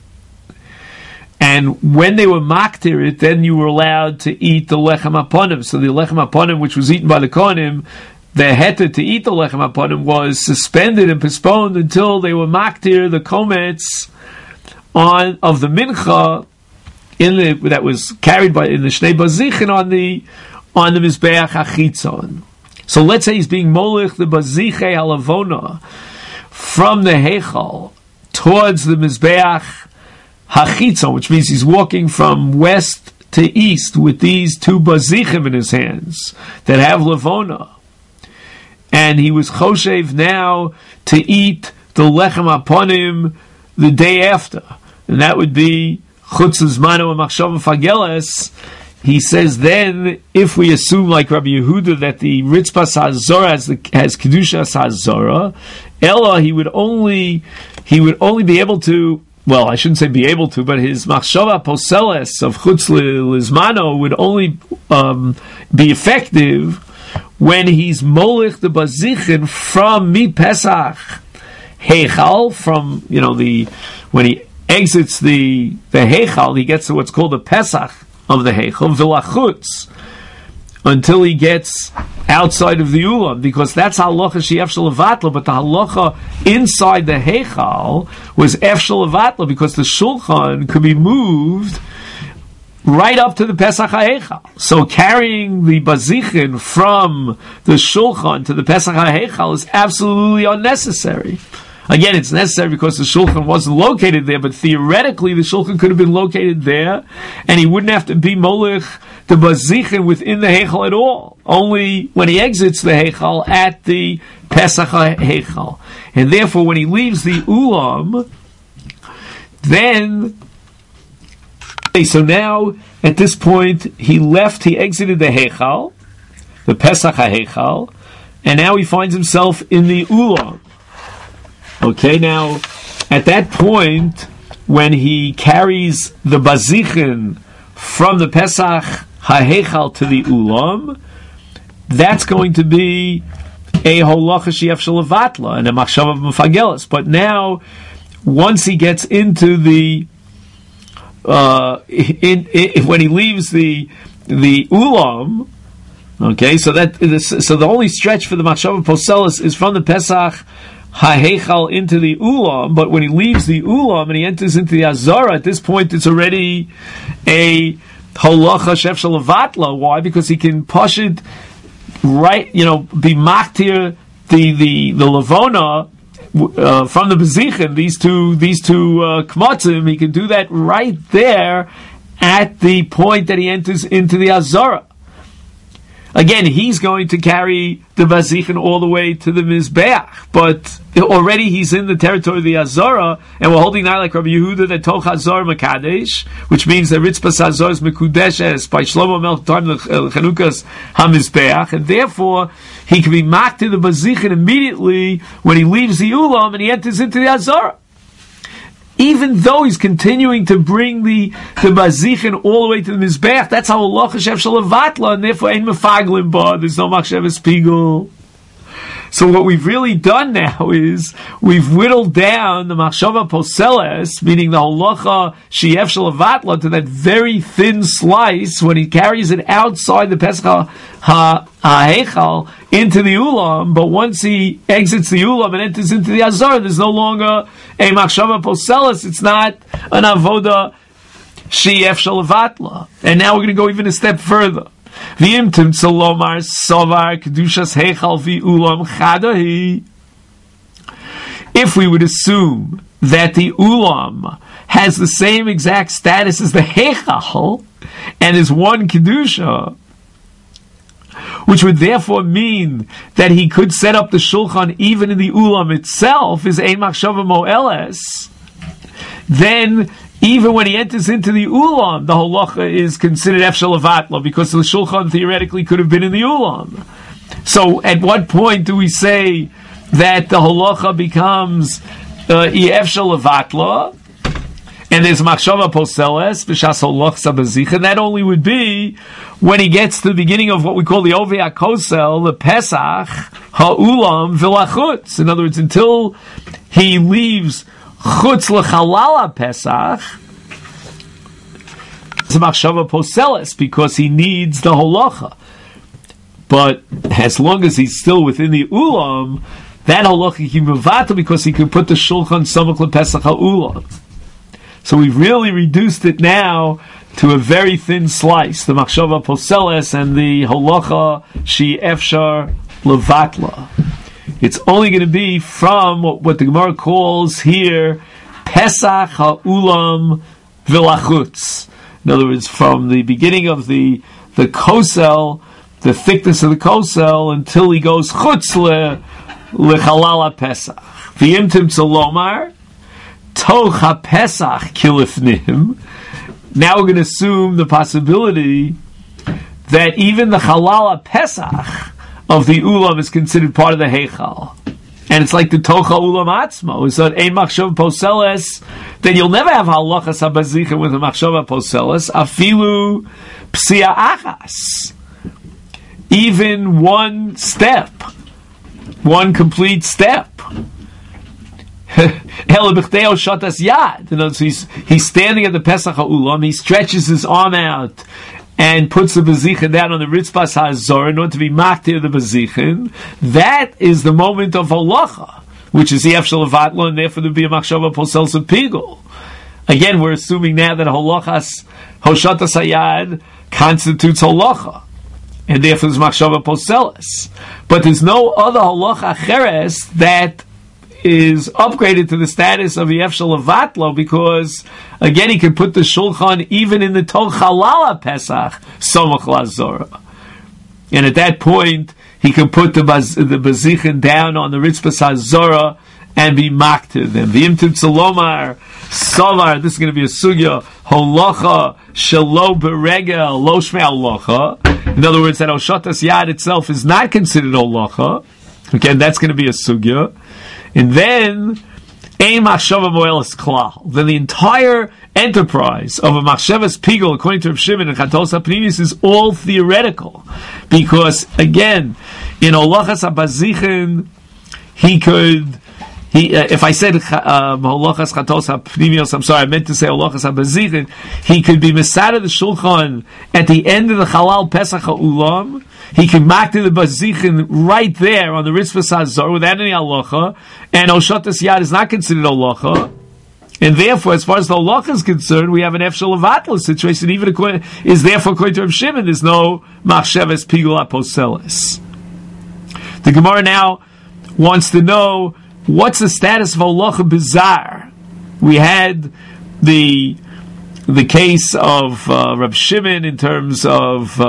And when they were maktir it, then you were allowed to eat the lechem hapanim. So the lechem hapanim, which was eaten by the kohanim, the heter to eat the lechem hapanim was suspended and postponed until they were maktir the kometz of the mincha that was carried in the shnei bazichin on the mizbeach hachitzon. So let's say he's being molich the bazichei halavona from the heichal towards the mizbeach hachitzon, which means he's walking from west to east with these two bazichim in his hands that have lavona, and he was choshev now to eat the lechem hapanim the day after, and that would be chutz zmano and machshava fageles. He says then, if we assume like Rabbi Yehuda that the ritzpas hazora has kedushas hazora, ella he would only be able to. Well, I shouldn't say be able to, but his machshava poseles of chutz lizmano would only be effective when he's molich the bazichin from mi pesach heichal, from when he exits the heichal, he gets to what's called the pesach of the heichal v'lachutz until he gets outside of the ulam, because that's halacha she'efshel levatla, but the halacha inside the heichal was efshel levatla, because the shulchan could be moved right up to the Pesach HaHeichal. So carrying the bazichin from the shulchan to the Pesach HaHeichal is absolutely unnecessary. Again, it's necessary because the shulchan wasn't located there, but theoretically the shulchan could have been located there, and he wouldn't have to be molich the bazichin within the heichal at all. Only when he exits the heichal at the Pesach heichal, and therefore when he leaves the ulam, then so now at this point he exited the heichal, the Pesach heichal, and now he finds himself in the ulam. Okay, now at that point when he carries the bazichin from the Pesach HaHeichal to the Ulam, that's going to be a holacha she'efshel levatla and a machshava mefageles. But now, once he gets into the when he leaves the Ulam, okay, so the only stretch for the machshava poselis is from the Pesach HaHeichal into the Ulam, but when he leaves the Ulam and he enters into the Azara, at this point it's already a holacha shefshel levatla. Why? Because he can push it right, be maktir the lavona from the bezichin, these two kmotzim. He can do that right there at the point that he enters into the Azara. Again, he's going to carry the bazichin all the way to the mizbeach, but already he's in the territory of the Azara, and we're holding now like Rabbi Yehuda that Toch Hazar Makadesh, which means that Ritzpas Hazar is Mekudeshes by Shlomo Melech time the Chanukas HaMizbeach, and therefore he can be mocked to the bazichin immediately when he leaves the Ulam and he enters into the Azara. Even though he's continuing to bring the bazichin all the way to the mizbeach, that's how Allah shefshel levatla, and therefore ain't mefaglim ba. There's no machshavas pigul. So what we've really done now is we've whittled down the machshava poseles, meaning the halacha shefshel levatla, to that very thin slice when he carries it outside the Pesach HaHeichal into the Ulam, but once he exits the Ulam and enters into the Azar, there's no longer a machshava poseles. It's not an avoda shefshel levatla. And now we're going to go even a step further. If we would assume that the Ulam has the same exact status as the Heichal and is one Kedusha, which would therefore mean that he could set up the Shulchan even in the Ulam itself, is Ein Machshava Mo'eles, then even when he enters into the ulam, the halacha is considered efshel levatlo, because the shulchan theoretically could have been in the ulam. So at what point do we say that the halacha becomes efshel levatlo? And there's machshava poseles, b'shas halacha sabazich, and that only would be when he gets to the beginning of what we call the Ovei HaKosel, the Pesach, ha'ulam v'lachutz. In other words, until he leaves chutz l'chalal Pesach, it's a machshava poseles, because he needs the halacha. But as long as he's still within the ulam, that halacha he mevata, because he can put the shulchan samach l'Pesach ha'ulam. So we've really reduced it now to a very thin slice, the machshava poseles and the halacha she efshar levatla. It's only going to be from what the Gemara calls here Pesach ha'ulam v'lachutz. In other words, from the beginning of the kosel, the thickness of the kosel, until he goes chutz lechalal Pesach. V'yimtim tzolomar Toch HaPesach kilifnim. Now we're going to assume the possibility that even the Chalal HaPesach of the Ulam is considered part of the Heichal. And it's like the Toch HaUlam Atzmo. It's that Ein Machshava Poseles, then you'll never have Halachas HaBazicha with a Machshava Poseles, Afilu Psia Achas. Even one step, one complete step. In other words, he's standing at the Pesach HaUlam, he stretches his arm out and puts the Bezichen down on the Ritzvas HaZor in order to be maktir the Bezichen. That is the moment of halacha, which is the Efshel Levatlo, and therefore there will be a Machshava Posels of Pigul. Again, we're assuming now that halachas Hoshatas Hayad constitutes halacha, and therefore there's Machshava Poseles. But there's no other halacha cheres that is upgraded to the status of the Efshel Levatlo, because again he can put the shulchan even in the Toch Halal Pesach Somach Lazora, and at that point he can put the Bezichen down on the Ritzvas HaZorah and be maktir them. V'imtim tzolomar savar. This is going to be a sugya holacha shelo beregel lo shmei holacha. In other words, that Oshatas Yad itself is not considered holacha. Again, that's going to be a sugya. And then, ein machshava moelas klal. Then the entire enterprise of a machshavas pigul, according to Rav Shimon and Chatos HaPnimis, is all theoretical. Because, again, in Olachas HaBazichen, if I said Olachas Chatos HaPnimios, I'm sorry, I meant to say Olachas HaBazichen, he could be Masada the Shulchan at the end of the Chalal Pesach HaUlam. He can maktir the Bazichin right there on the Ritzvas HaZor without any halacha, and Oshatas Yad is not considered halacha, and therefore, as far as the halacha is concerned, we have an Efshel Levatla situation. Even according to Rav Shimon, there's no Machshavas Pigul HaPoseles. The Gemara now wants to know what's the status of halacha bizarre. We had the case of Rav Shimon in terms of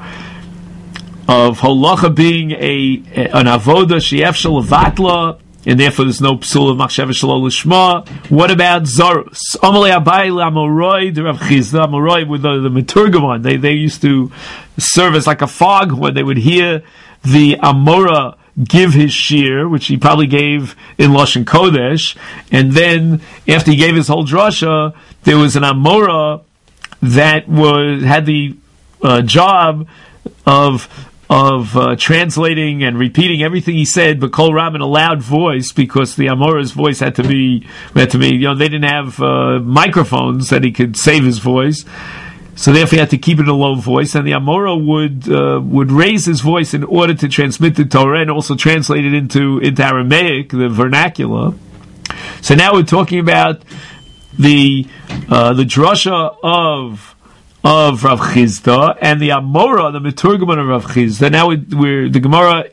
halacha being an avoda she'efshel levatla, and therefore there's no psul of machshava shelo lishma. What about zarus? Amalei abai l'amoroi the Rav Chizda. Amoroi with the Meturgamon. They used to serve as like a fog when they would hear the Amora give his shir, which he probably gave in Lashon Kodesh, and then after he gave his whole drasha, there was an Amora that had the job of translating and repeating everything he said, but Kol Ram in a loud voice, because the Amora's voice had to be, they didn't have microphones that he could save his voice, so therefore he had to keep it in a low voice, and the Amora would raise his voice in order to transmit the Torah and also translate it into Aramaic, the vernacular. So now we're talking about the drasha of Rav Chizda and the Amora, the Meturgaman of Rav Chizda. Now the Gemara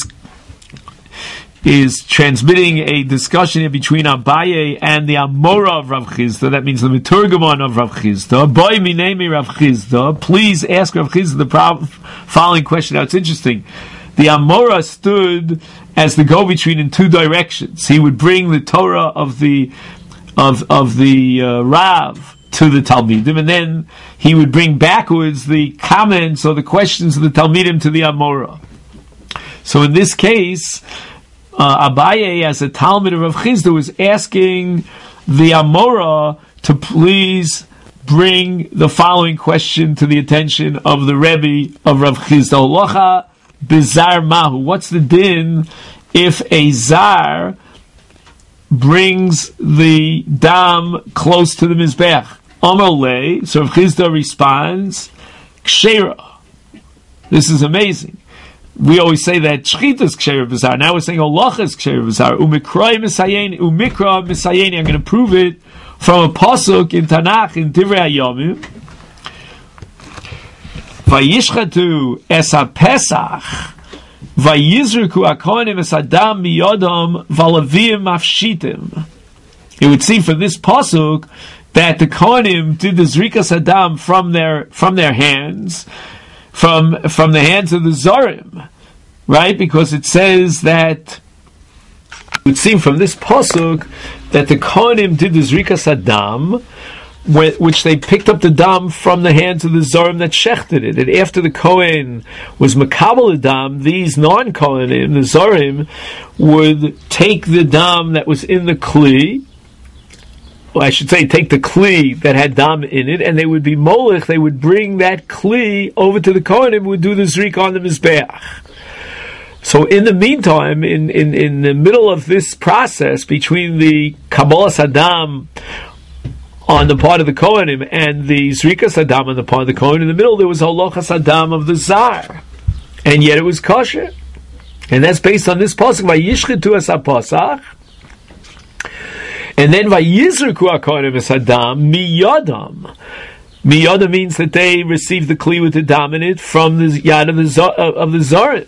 is transmitting a discussion between Abaye and the Amora of Rav Chizda. That means the Meturgaman of Rav Chizda. Boy minemi Rav Chizda. Please ask Rav Chizda the following question. Now it's interesting. The Amora stood as the go-between in two directions. He would bring the Torah of the the Rav to the Talmidim, and then he would bring backwards the comments or the questions of the Talmidim to the Amora. So in this case, Abaye, as a Talmid of Rav Chisda, was asking the Amora to please bring the following question to the attention of the Rebbe of Rav Chisda. Halacha bizar mahu. What's the din if a zar brings the dam close to the mizbech? Amar lei. So Rav Chisda responds, kshera. This is amazing. We always say that shchita is kshera bizar. Now we're saying halacha is kshera bizar. Umikra misayeni. I'm going to prove it from a pasuk in Tanakh in Divrei Hayomim. Vayishchatu es haPesach, vayizruku hakohanim es adam miyodam valavim mafshitim. It would seem from this pasuk that the kohanim did the zrikas adam from their hands, from the hands of the zorim, right? Because it says that it would seem from this pasuk that the kohanim did the zrikas adam, which they picked up the dam from the hands of the zorim that shechted it. And after the kohen was makabel the dam, these non-kohanim, the zorim, would take the dam that was in the kli. Well, I should say, take the kli that had dam in it, and they would be molech. They would bring that kli over to the kohanim, who would do the zrik on the mizbeach. So in the meantime, in the middle of this process between the Kabbalas Adam on the part of the Kohanim and the Zrikas Adam on the part of the Kohen, in the middle there was Holochas Adam of the Zar. And yet it was kosher. And that's based on this pasuk, Vayishchetu es haPasach. And then Vayizruku haKohanim es Adam miyodam. Miyodam means that they received the kli with the dam in it from the yad of the Zorim.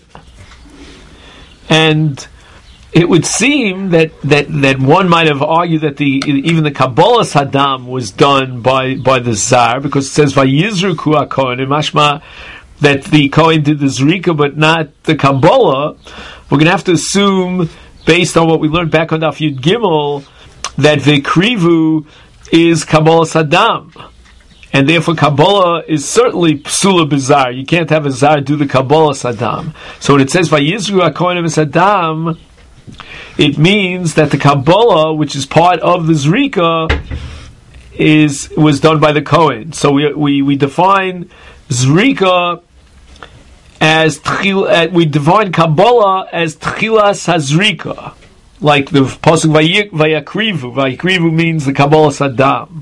And it would seem that one might have argued that even the Kabbalas Hadam was done by the Zar, because it says Vayizruku haKohanim, mashma that the Kohen did the Zrika but not the Kabbalah. We're going to have to assume, based on what we learned back on Daf Yud Gimel, that the Krivu is Kabbalas Hadam. And therefore, Kabbalah is certainly psula bizar. You can't have a zar do the Kabbalah Saddam. So when it says Vayizru haKohanim es Adam, it means that the Kabbalah, which is part of the Zrika, was done by the Kohen. So we define Zrika as we define Kabbalah as Tchilas Hazrika, like the pasuk Vayakrivu. Vayakrivu means the Kabbalah Saddam.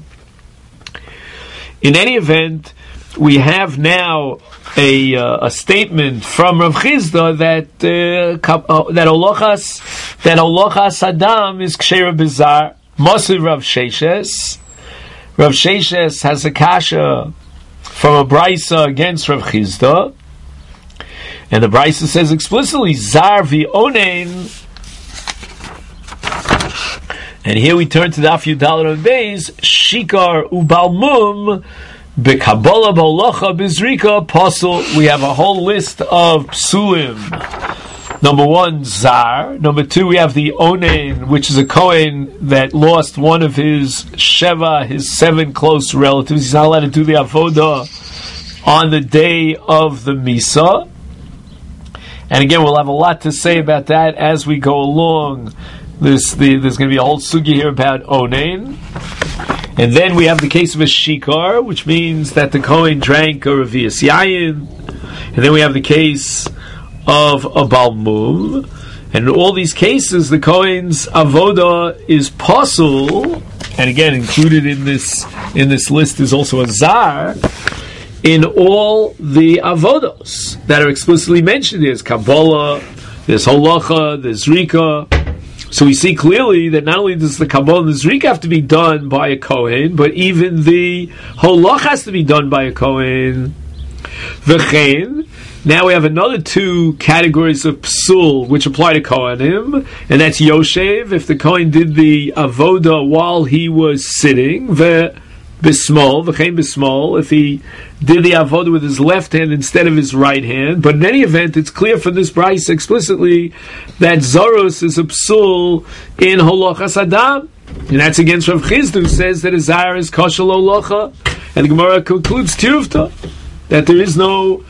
In any event, we have now a statement from Rav Chisda that Holochas Adam is Kshera Bizar. Masiv Rav Sheshes. Rav Sheshes has a kasha from a brisa against Rav Chisda, and the brisa says explicitly Zar v'onein. And here we turn to the Daf Yud Daled Beis, Shikar ubalmum bekabbalah b'holocha b'zrika pasul. We have a whole list of psulim. Number one, Zar. Number two, we have the Onein, which is a Kohen that lost one of his Sheva, his 7 close relatives. He's not allowed to do the Avodah on the day of the Misa. And again, we'll have a lot to say about that as we go along. There's going to be a whole sugi here about Onein. And then we have the case of a Shikar, which means that the Kohen drank a Revi'as Yayin. And then we have the case of a Balmum. And in all these cases, the Kohen's Avodah is pasul. And again, included in this list is also a Zar. In all the Avodos that are explicitly mentioned, there's Kabbalah, there's Holacha, there's Rika. So we see clearly that not only does the Kabbalah and the Zrika have to be done by a Kohen, but even the Holach has to be done by a Kohen. V'chein. Now we have another 2 categories of psul which apply to Kohanim, and that's Yoshev, if the Kohen did the Avodah while he was sitting, Bismol, v'chein bismol, if he did the avodah with his left hand instead of his right hand. But in any event, it's clear from this brayso explicitly that Zoros is a psul in Holochas Adam. And that's against Rav Chizda, who says that a zar is kosher lo locha, and the Gemara concludes tiruvta, that there is no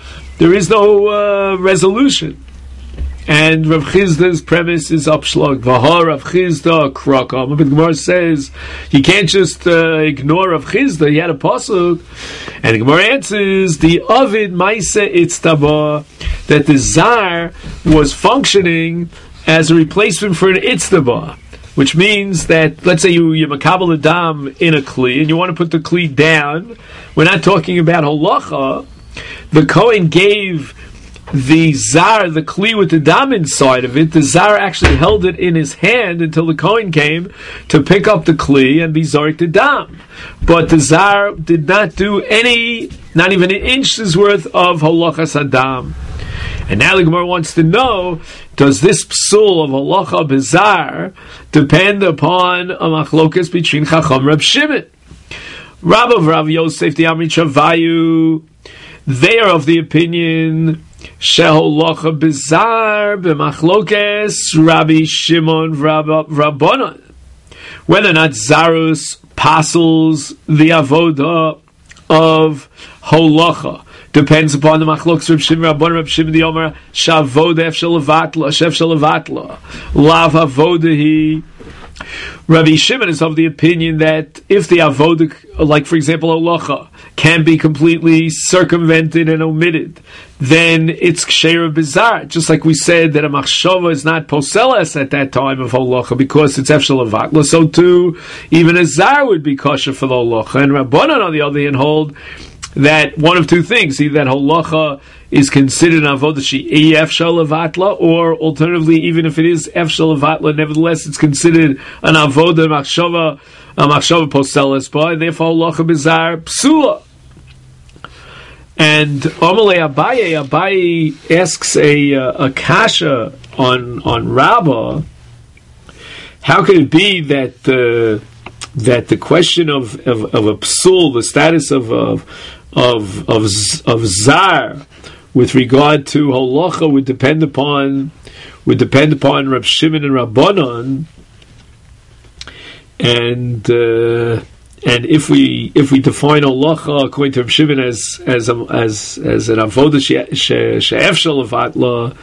resolution. And Rav Chizda's premise is upshlag. V'ha Rav Chizda krakam. But the Gemara says you can't just ignore Rav Chizda. He had a pasuk, and the Gemara answers the Ovid Maise Itztaba, that the zar was functioning as a replacement for an Itztaba, which means that, let's say you makabel a dam in a kli and you want to put the kli down. We're not talking about halacha. The Kohen gave the zar, the kli with the dam inside of it. The zar actually held it in his hand until the Kohen came to pick up the kli and be zorik the dam. But the zar did not do any, not even an inch's worth of halachas adam. And now the Gemara wants to know, does this psul of halacha bizar depend upon a machlokas between Chacham Rab Shimon? Rabbi Rav Yosef the Amrit Shavayu, they are of the opinion sheholacha bizar b'machlokes Rabbi Shimon Rabbanon, whether or not zarus passes the avoda of holacha depends upon the machlokes Rab Shimon Rabbanon. Rab Shimon the Omer shavoda efshel levatla lav avodahi. Rabbi Shimon is of the opinion that if the avodah, like for example holacha, can be completely circumvented and omitted, then it's ksheira bizar. Just like we said that a machshava is not poseles at that time of holacha because it's efshel levatla, so too even a zar would be kosher for the holacha. And Rabbanan on the other hand hold that one of two things: either that halacha is considered an avodah she'i efshel levatla, or alternatively, even if it is efshel levatla, nevertheless it's considered an avodah machshava, a machshava poseles ba, and therefore halacha bizar psula. And Amalei Abaye asks a kasha on Rabbah. How could it be that the question of a psul, the status of zar with regard to halacha would depend upon Rab Shimon and Rabbanon, and if we define halacha according to Rab Shimon as an avodah she'efshel levatla,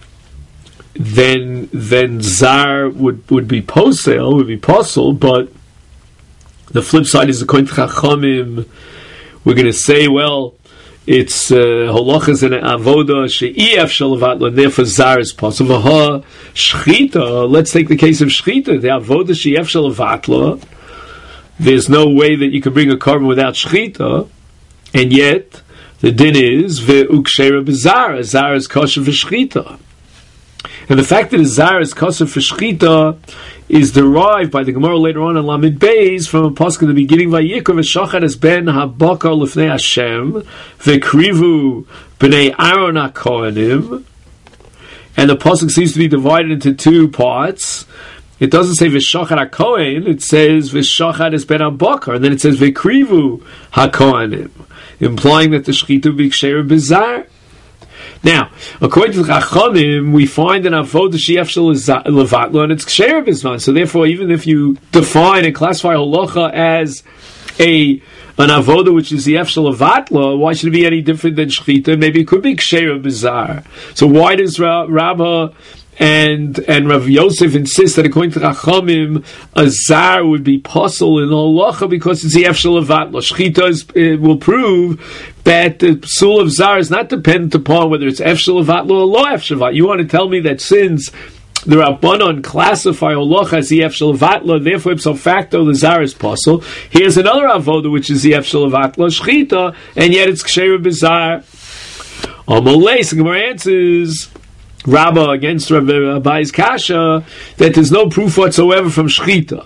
then zar would be posel, would be posel. But the flip side is according to Chachamim, we're going to say, well, it's halacha is an avodah she'i efshel levatla, and therefore zar is possible. Shchita. Let's take the case of shchita. The avodah she'i efshel levatla. There's no way that you can bring a carbon without shchita, and yet the din is ve'uksheira b'zar. A zar is kosher for shchita, and the fact that a zar is kosher for shchita is derived by the Gemara later on in Lamed Beis from a pasuk in the beginning. Vayikra v'shachar es ben habakar lifnei Hashem v'krivu b'nei Aaron haKohanim, and the pasuk seems to be divided into two parts. It doesn't say v'shachar haKohen; it says v'shachar es ben habakar, and then it says v'krivu haKohanim, implying that the shchita be ksheira b'zar. Now, according to the Chachamim, we find an avodah she'efshel levatla, and it's ksheira b'zman. So therefore, even if you define and classify halacha as an avodah which is the efshel levatla, why should it be any different than shchita? Maybe it could be ksheira b'zar. So why does Rabbah and Rav Yosef insist that according to Chachamim, a zar would be possible in the halacha because it's the efshel levatla? Shchita will prove that the psul of zar is not dependent upon whether it's efshel levatla or lo efshel levatla. You want to tell me that since the Rabbanon classify halacha as the efshel levatla, therefore ipso facto the zar is possible. Here's another avodah which is the efshel levatla, shchita, and yet it's ksheira b'zar. Amalei, the Gemara answers Rabbah against Rabbi Abai's kasha that there's no proof whatsoever from shchita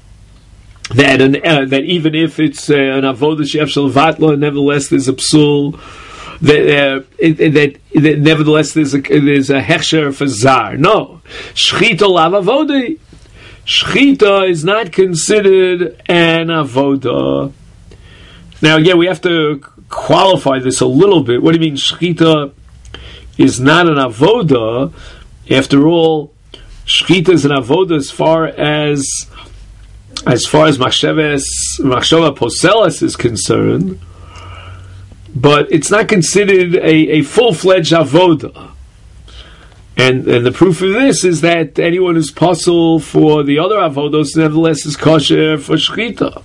that even if it's an avodah she'efshel levatla, nevertheless there's a psul, that nevertheless there's a hechsher for zar. No, shchita lav avodah. Shchita is not considered an avodah. Now again, we have to qualify this a little bit. What do you mean shchita is not an avodah? After all, shchita is an avodah as far as as far as Machshava Poselas is concerned, but it's not considered a full-fledged avoda. And the proof of this is that anyone who's possible for the other avodos nevertheless is kosher for shchita.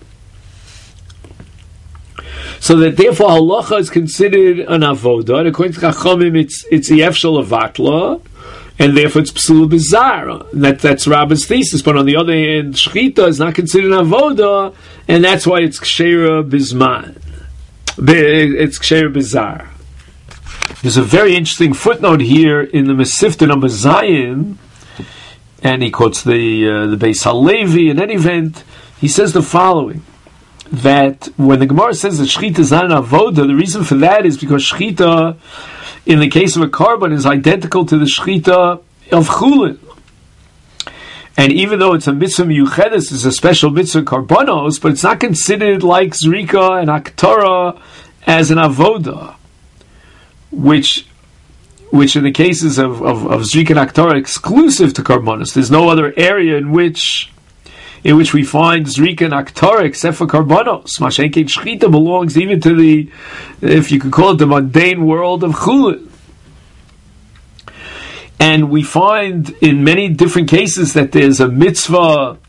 So that therefore halacha is considered an avoda, and according to Chachamim it's the efshel of vatla, and therefore it's psul bizarre. That's Rabbi's thesis. But on the other hand, shchita is not considered an avoda, and that's why it's kshera bizman. It's kshera bizarre. There's a very interesting footnote here in the Mesifta number Zayin, and he quotes the Beis Halevi. In any event, he says the following: that when the Gemara says that shchita is not an avoda, the reason for that is because shchita, in the case of a korban, is identical to the shchita of chulin. And even though it's a mitzvah miyuchedes, it's a special mitzvah karbanos, but it's not considered like zrika and aktorah as an avoda, which in the cases of zrika and aktorah are exclusive to karbanos. There's no other area in which we find zrika and aktorah except for karbanos. Mashenkein shchita belongs even to the, if you could call it, the mundane world of chulin. And we find in many different cases that there's a mitzvah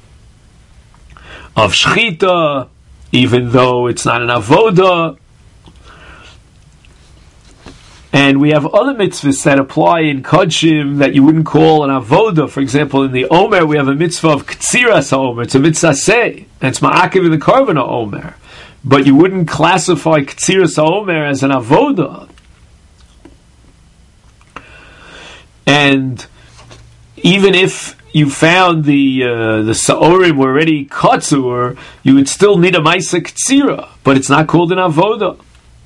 of shchita, even though it's not an avoda. And we have other mitzvahs that apply in kodshim that you wouldn't call an avoda. For example, in the Omer, we have a mitzvah of ktsiras Omer. It's a mitzvah say, and it's ma'akiv in the korban Omer. But you wouldn't classify ktsiras Omer as an avoda. And even if you found the Sa'orim were already katsur, you would still need a Maisa Ktsira, but it's not called an avoda.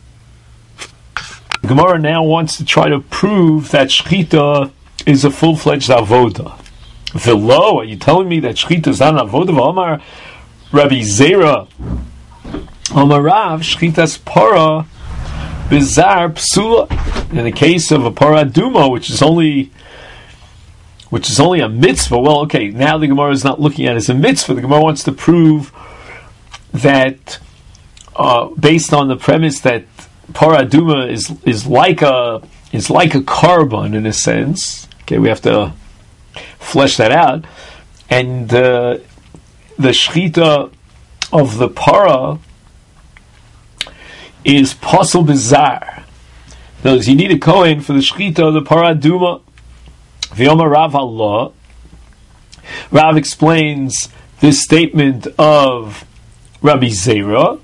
Gemara now wants to try to prove that shchita is a full-fledged avoda. V'lo, are you telling me that shchita is not an avoda? V'amar Rabbi Zera, Amar Rav, shchita's para bizar psula. In the case of a para duma, which is only a mitzvah, well, okay, now the Gemara is not looking at it as a mitzvah. The Gemara wants to prove that, based on the premise that para duma is like a korban in a sense. Okay, we have to flesh that out, and the shchita of the para is pasul bizar. In other words, you need a kohen for the shchita of the para duma. V'yoma Rav Allah. Rav explains this statement of Rabbi Zera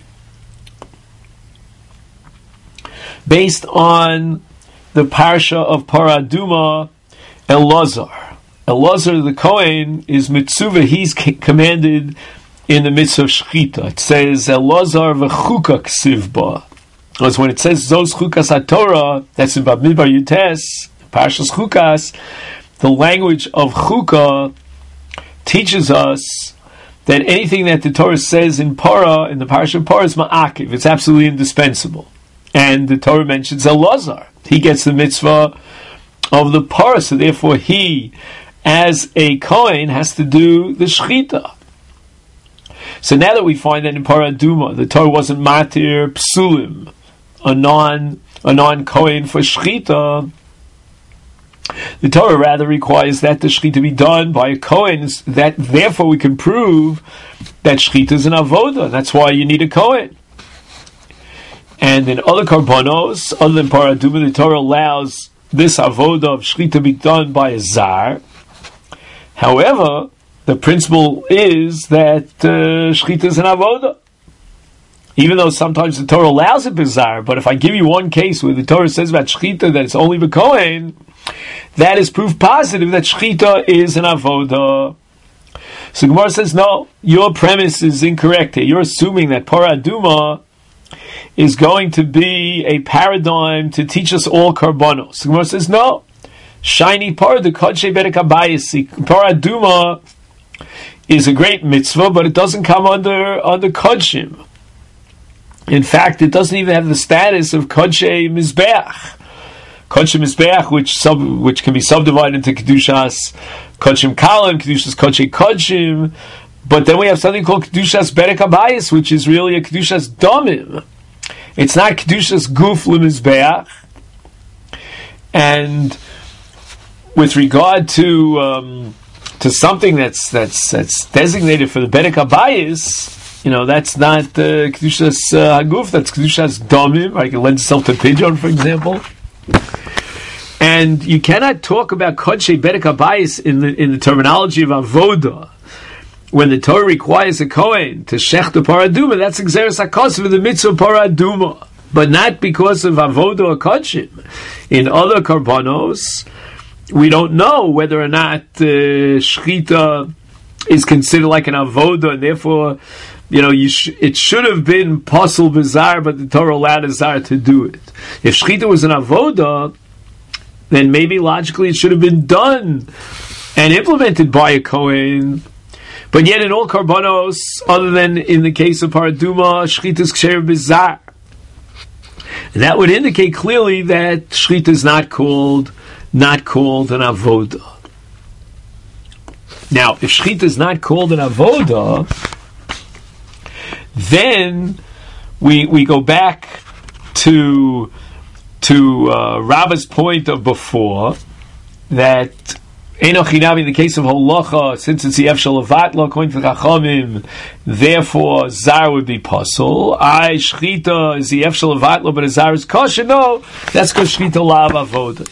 based on the parsha of para duma Elazar. Elazar the kohen is mitzvah. He's commanded in the mitzvah of shchita. It says Elazar v'chuka ksivba. Because when it says those chukas haTorah, that's in Bamidbar Yutes, Parshas Chukas, the language of chukah teaches us that anything that the Torah says in Parah, in the Parsha of Parah, is ma'akiv. It's absolutely indispensable. And the Torah mentions Elazar. He gets the mitzvah of the Parah, so therefore he, as a Kohen, has to do the shchita. So now that we find that in Parah Duma, the Torah wasn't matir psulim, a non-Kohen for shchita, the Torah rather requires that the shchita be done by a Kohen. That therefore we can prove that shchita is an avoda. That's why you need a Kohen. And in other karbonos, other than Parah Duma, the Torah allows this avoda of shchita to be done by a zar. However, the principle is that shchita is an avoda. Even though sometimes the Torah allows it bizarre, but if I give you one case where the Torah says about shchita that it's only b'kohen, that is proof positive that shchita is an avoda. So Gemara says, no, your premise is incorrect here. You're assuming that Parah Duma is going to be a paradigm to teach us all karbonos. So Gemara says, no. Shiny Parah, the Kodshe Berek Abayisi. Parah Duma is a great mitzvah, but it doesn't come under Kodshim. In fact, it doesn't even have the status of Kodshe Mizbeach. Kodshe Mizbeach, which can be subdivided into Kedushas Kodshim Kala and Kedushas Kodshe Kodshim, But then we have something called Kedushas Berek HaBayis, which is really a Kedushas Domim. It's not Kedushas Guf L'Mizbeach. And with regard to something that's designated for the Berek HaBayis, that's not Kedushas Haguf, that's Kedushas Domim. Like it lends itself to Pidyon, for example. And you cannot talk about Kodshei Berek HaBayis in the terminology of Avodah. When the Torah requires a Kohen to shech the paraduma, that's Xeris HaKosov of the mitzvah paraduma, but not because of Avodah or Kodshim. In other Karbanos, we don't know whether or not Shechita is considered like an Avodah, and therefore, it should have been Pasul B'Zar, but the Torah allowed a Zar to do it. If Shechita was an Avodah, then maybe logically it should have been done and implemented by a Kohen. But yet in all Karbanos, other than in the case of Paraduma, Shechita is Ksher B'Zar. And that would indicate clearly that Shechita is not called an Avodah. Now, if Shechita is not called an Avodah, then we go back to Rabba's point of before, that Enochinami, in the case of Holacha, since it's the Efshel Avatla, according to the Chachamim, therefore Zar would be Pasul. Shechita is the Efshel Avatla, but a Zar is kosher. No, that's because Shechita Lav Avodah.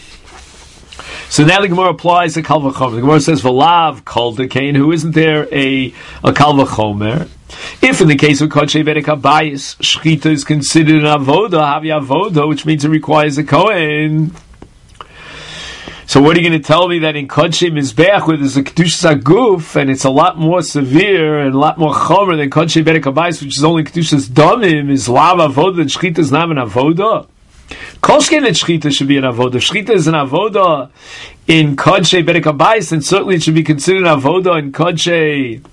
So now the Gemara applies the Kal V'chomer. The Gemara says, V'lav Kol Dekain, who isn't there a Kal V'chomer? If in the case of Kodshei Berek HaBayis, Shechita is considered an Avodah, Havi Avodah, which means it requires a Kohen. So what are you going to tell me that in Kodshei Mizbeach, where there's a Kedushas HaGuf, and it's a lot more severe and a lot more chomer than Kodshei Berek HaBayis, which is only Kedushas Domim, is Lav Avodah, and Shechita is not an Avodah? Kolshkein that Shechita should be an Avodah. If Shechita is an Avodah in Kodshei Berek HaBayis, then certainly it should be considered an Avodah in Kodshei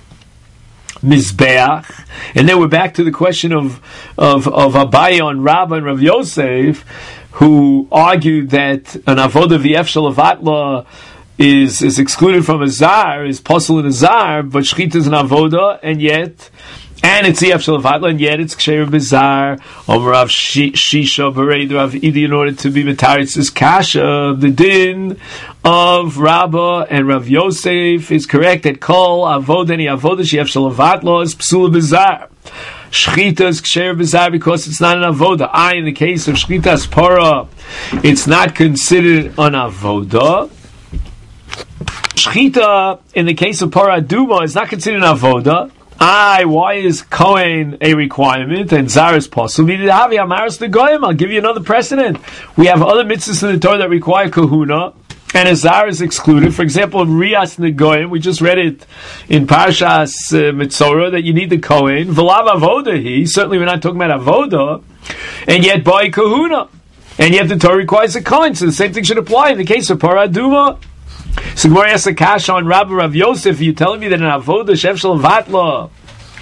Mizbeach. And then we're back to the question of Abaye on Rabbah and Rav Yosef, who argued that an avodah v'efshel avatla is excluded from a zar, is possible in a zar, but shechita is an avodah, and it's the efshel avatla, and yet it's ksher b'zar. Rav Shisha b'reid Rav Idi, in order to be metaritz this kasha, the din of Rabbah and Rav Yosef is correct that kol avodah any avodah she efshel avatla is psula b'zar. Shechita is ksher b'zar because it's not an avodah. In the case of Shechita Aspara, it's not considered an avodah. Shechita, in the case of Paraduma, is not considered an avodah. Why is Kohen a requirement and Zar is possible? I'll give you another precedent. We have other mitzvahs in the Torah that require kahuna, and a Zar is excluded. For example, in Riyas Negoyim, we just read it in Parshas Mitzorah, that you need the Kohen. V'lav avodah certainly we're not talking about avodah, and yet by kahuna. And yet the Torah requires a Kohen, so the same thing should apply in the case of Paraduma. So Gemara asks a kasha on Rabbi Rav Yosef, you're telling me that an avodah shefshel vatla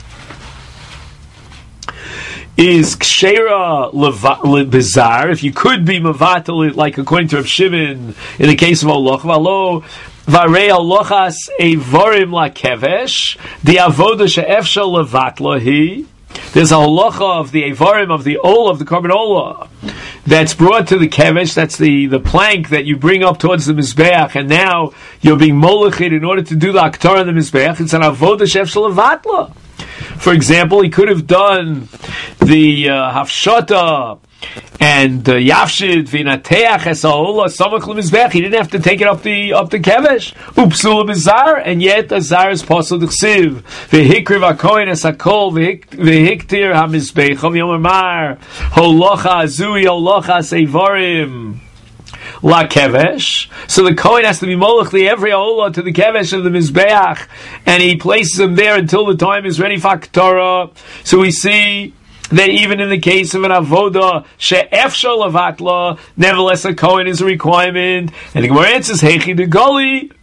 is kshera bizarre, if you could be mavatal, like according to Rav Shimon in the case of Oloch, v'alo varei alochas evorim lakevesh, the avodah she'efshel levatla hi. There's a halacha of the evorim, of the olah, of the korban olah, that's brought to the kevesh, that's the plank that you bring up towards the mizbeach, and now you're being molechid in order to do the aktar on the mizbeach. It's an avodah she'efshel levatla. For example, he could have done the hafshata and yafshid v'nateach es ha'olah samach l'mizbech. He didn't have to take it up the kevesh. Upsula b'zar, and yet a zar is possible to chsiv. V'hikriv ha'kohen es ha'kol v'hiktir ha'mizbech yom amar holacha azui holacha seivarim la kevesh. So the Kohen has to be molech the every olah to the kevesh of the mizbeach, and he places them there until the time is ready for Torah. So we see that even in the case of an avodah she'efshel levatla, nevertheless a Kohen is a requirement. And the Gemara answers, Heichi de Goli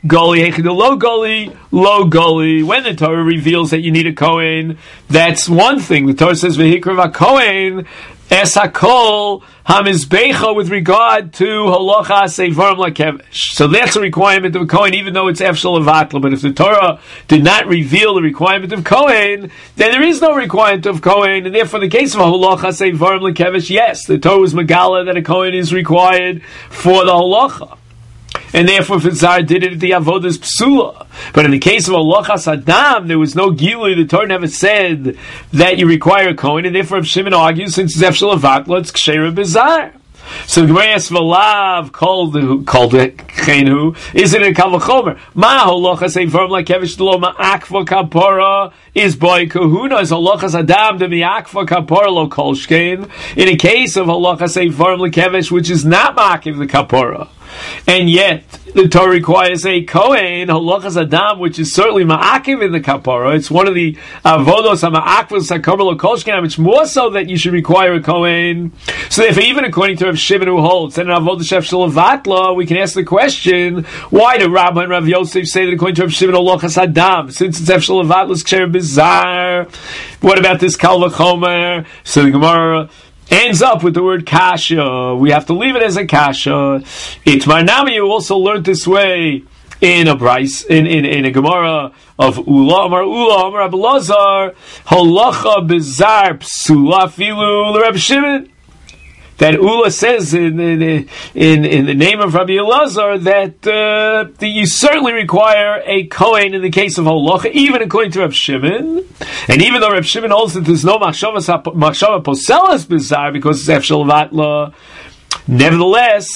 Goli Hechidu Lo Goli, Lo Goli. When the Torah reveals that you need a Kohen, that's one thing. The Torah says V'hikrav HaKohen Es HaKol HaMizbecha with regard to Halacha Seivarim Lakevish. So that's a requirement of a Kohen, even though it's Efshel Avatla. But if the Torah did not reveal the requirement of Kohen, then there is no requirement of Kohen. And therefore, in the case of Halacha Seivarim Lakevish, yes, the Torah was Megala that a Kohen is required for the Halacha. And therefore, if Zar did it, the avodas psula. But in the case of Halochas Adam, there was no gilui. The Torah never said that you require a Kohen, and therefore, if Shimon argues, since it's Efshel Avatla, it's Ksheira Bizar. So the Gemara asks, "V'lav called chenu is it a kavachomer? Ma Halochas Eivarim Lakevish Lo Ma'akva Kapora is boy kahuna is Halochas Adam de Mi'akva Kapora Lo Kolshkein. In a case of Halochas Eivarim Lakevish, which is not Ma'akiv the Kapora. And yet, the Torah requires a Kohen, Halochas Adam, which is certainly Ma'akiv in the Kapara. It's one of the Avodos HaMa'akvos HaKabbalah Kolshkin, it's more so that you should require a Kohen. So therefore, even according to Rav Shimon who holds that an Avodah Shefshel Avatla, we can ask the question, why do Rabbah and Rav Yosef say that according to Rav Shimon Halochas Adam, since it's Shefshel Avatla's Ksher Bizar, what about this Kal V'chomer? So the Gemara ends up with the word kasha. We have to leave it as a kasha. Itmar Nami, you also learned this way in a Bryce, in a Gemara of Ula Amar Abelazar, Halacha Bizar Psula Filu L'Reb Shimon. That Ula says in the name of Rabbi Elazar that you certainly require a Kohen in the case of Halacha, even according to Reb Shimon. And even though Reb Shimon holds that there's no Machshava Poselas Bizar because it's Efshel Vatla, nevertheless,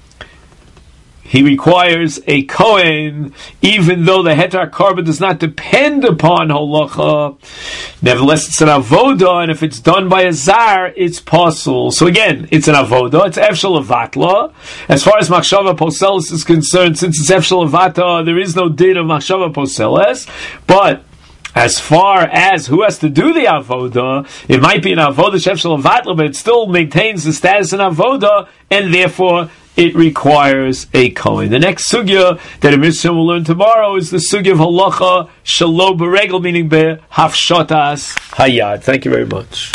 he requires a Kohen, even though the Heter Karba does not depend upon Halacha. Nevertheless, it's an Avoda, and if it's done by a Zar, it's possible. So again, it's an Avoda, it's Efshel Avatla. As far as Machshava Poselas is concerned, since it's Efshel Avatla, there is no din of Machshava Poselas, but as far as who has to do the avoda, it might be an avoda shefshel avatla, but it still maintains the status in avoda, and therefore it requires a kohen. The next sugya that Emerson will learn tomorrow is the sugya of halacha shelo beregel, meaning be hafshotas hayad. Thank you very much.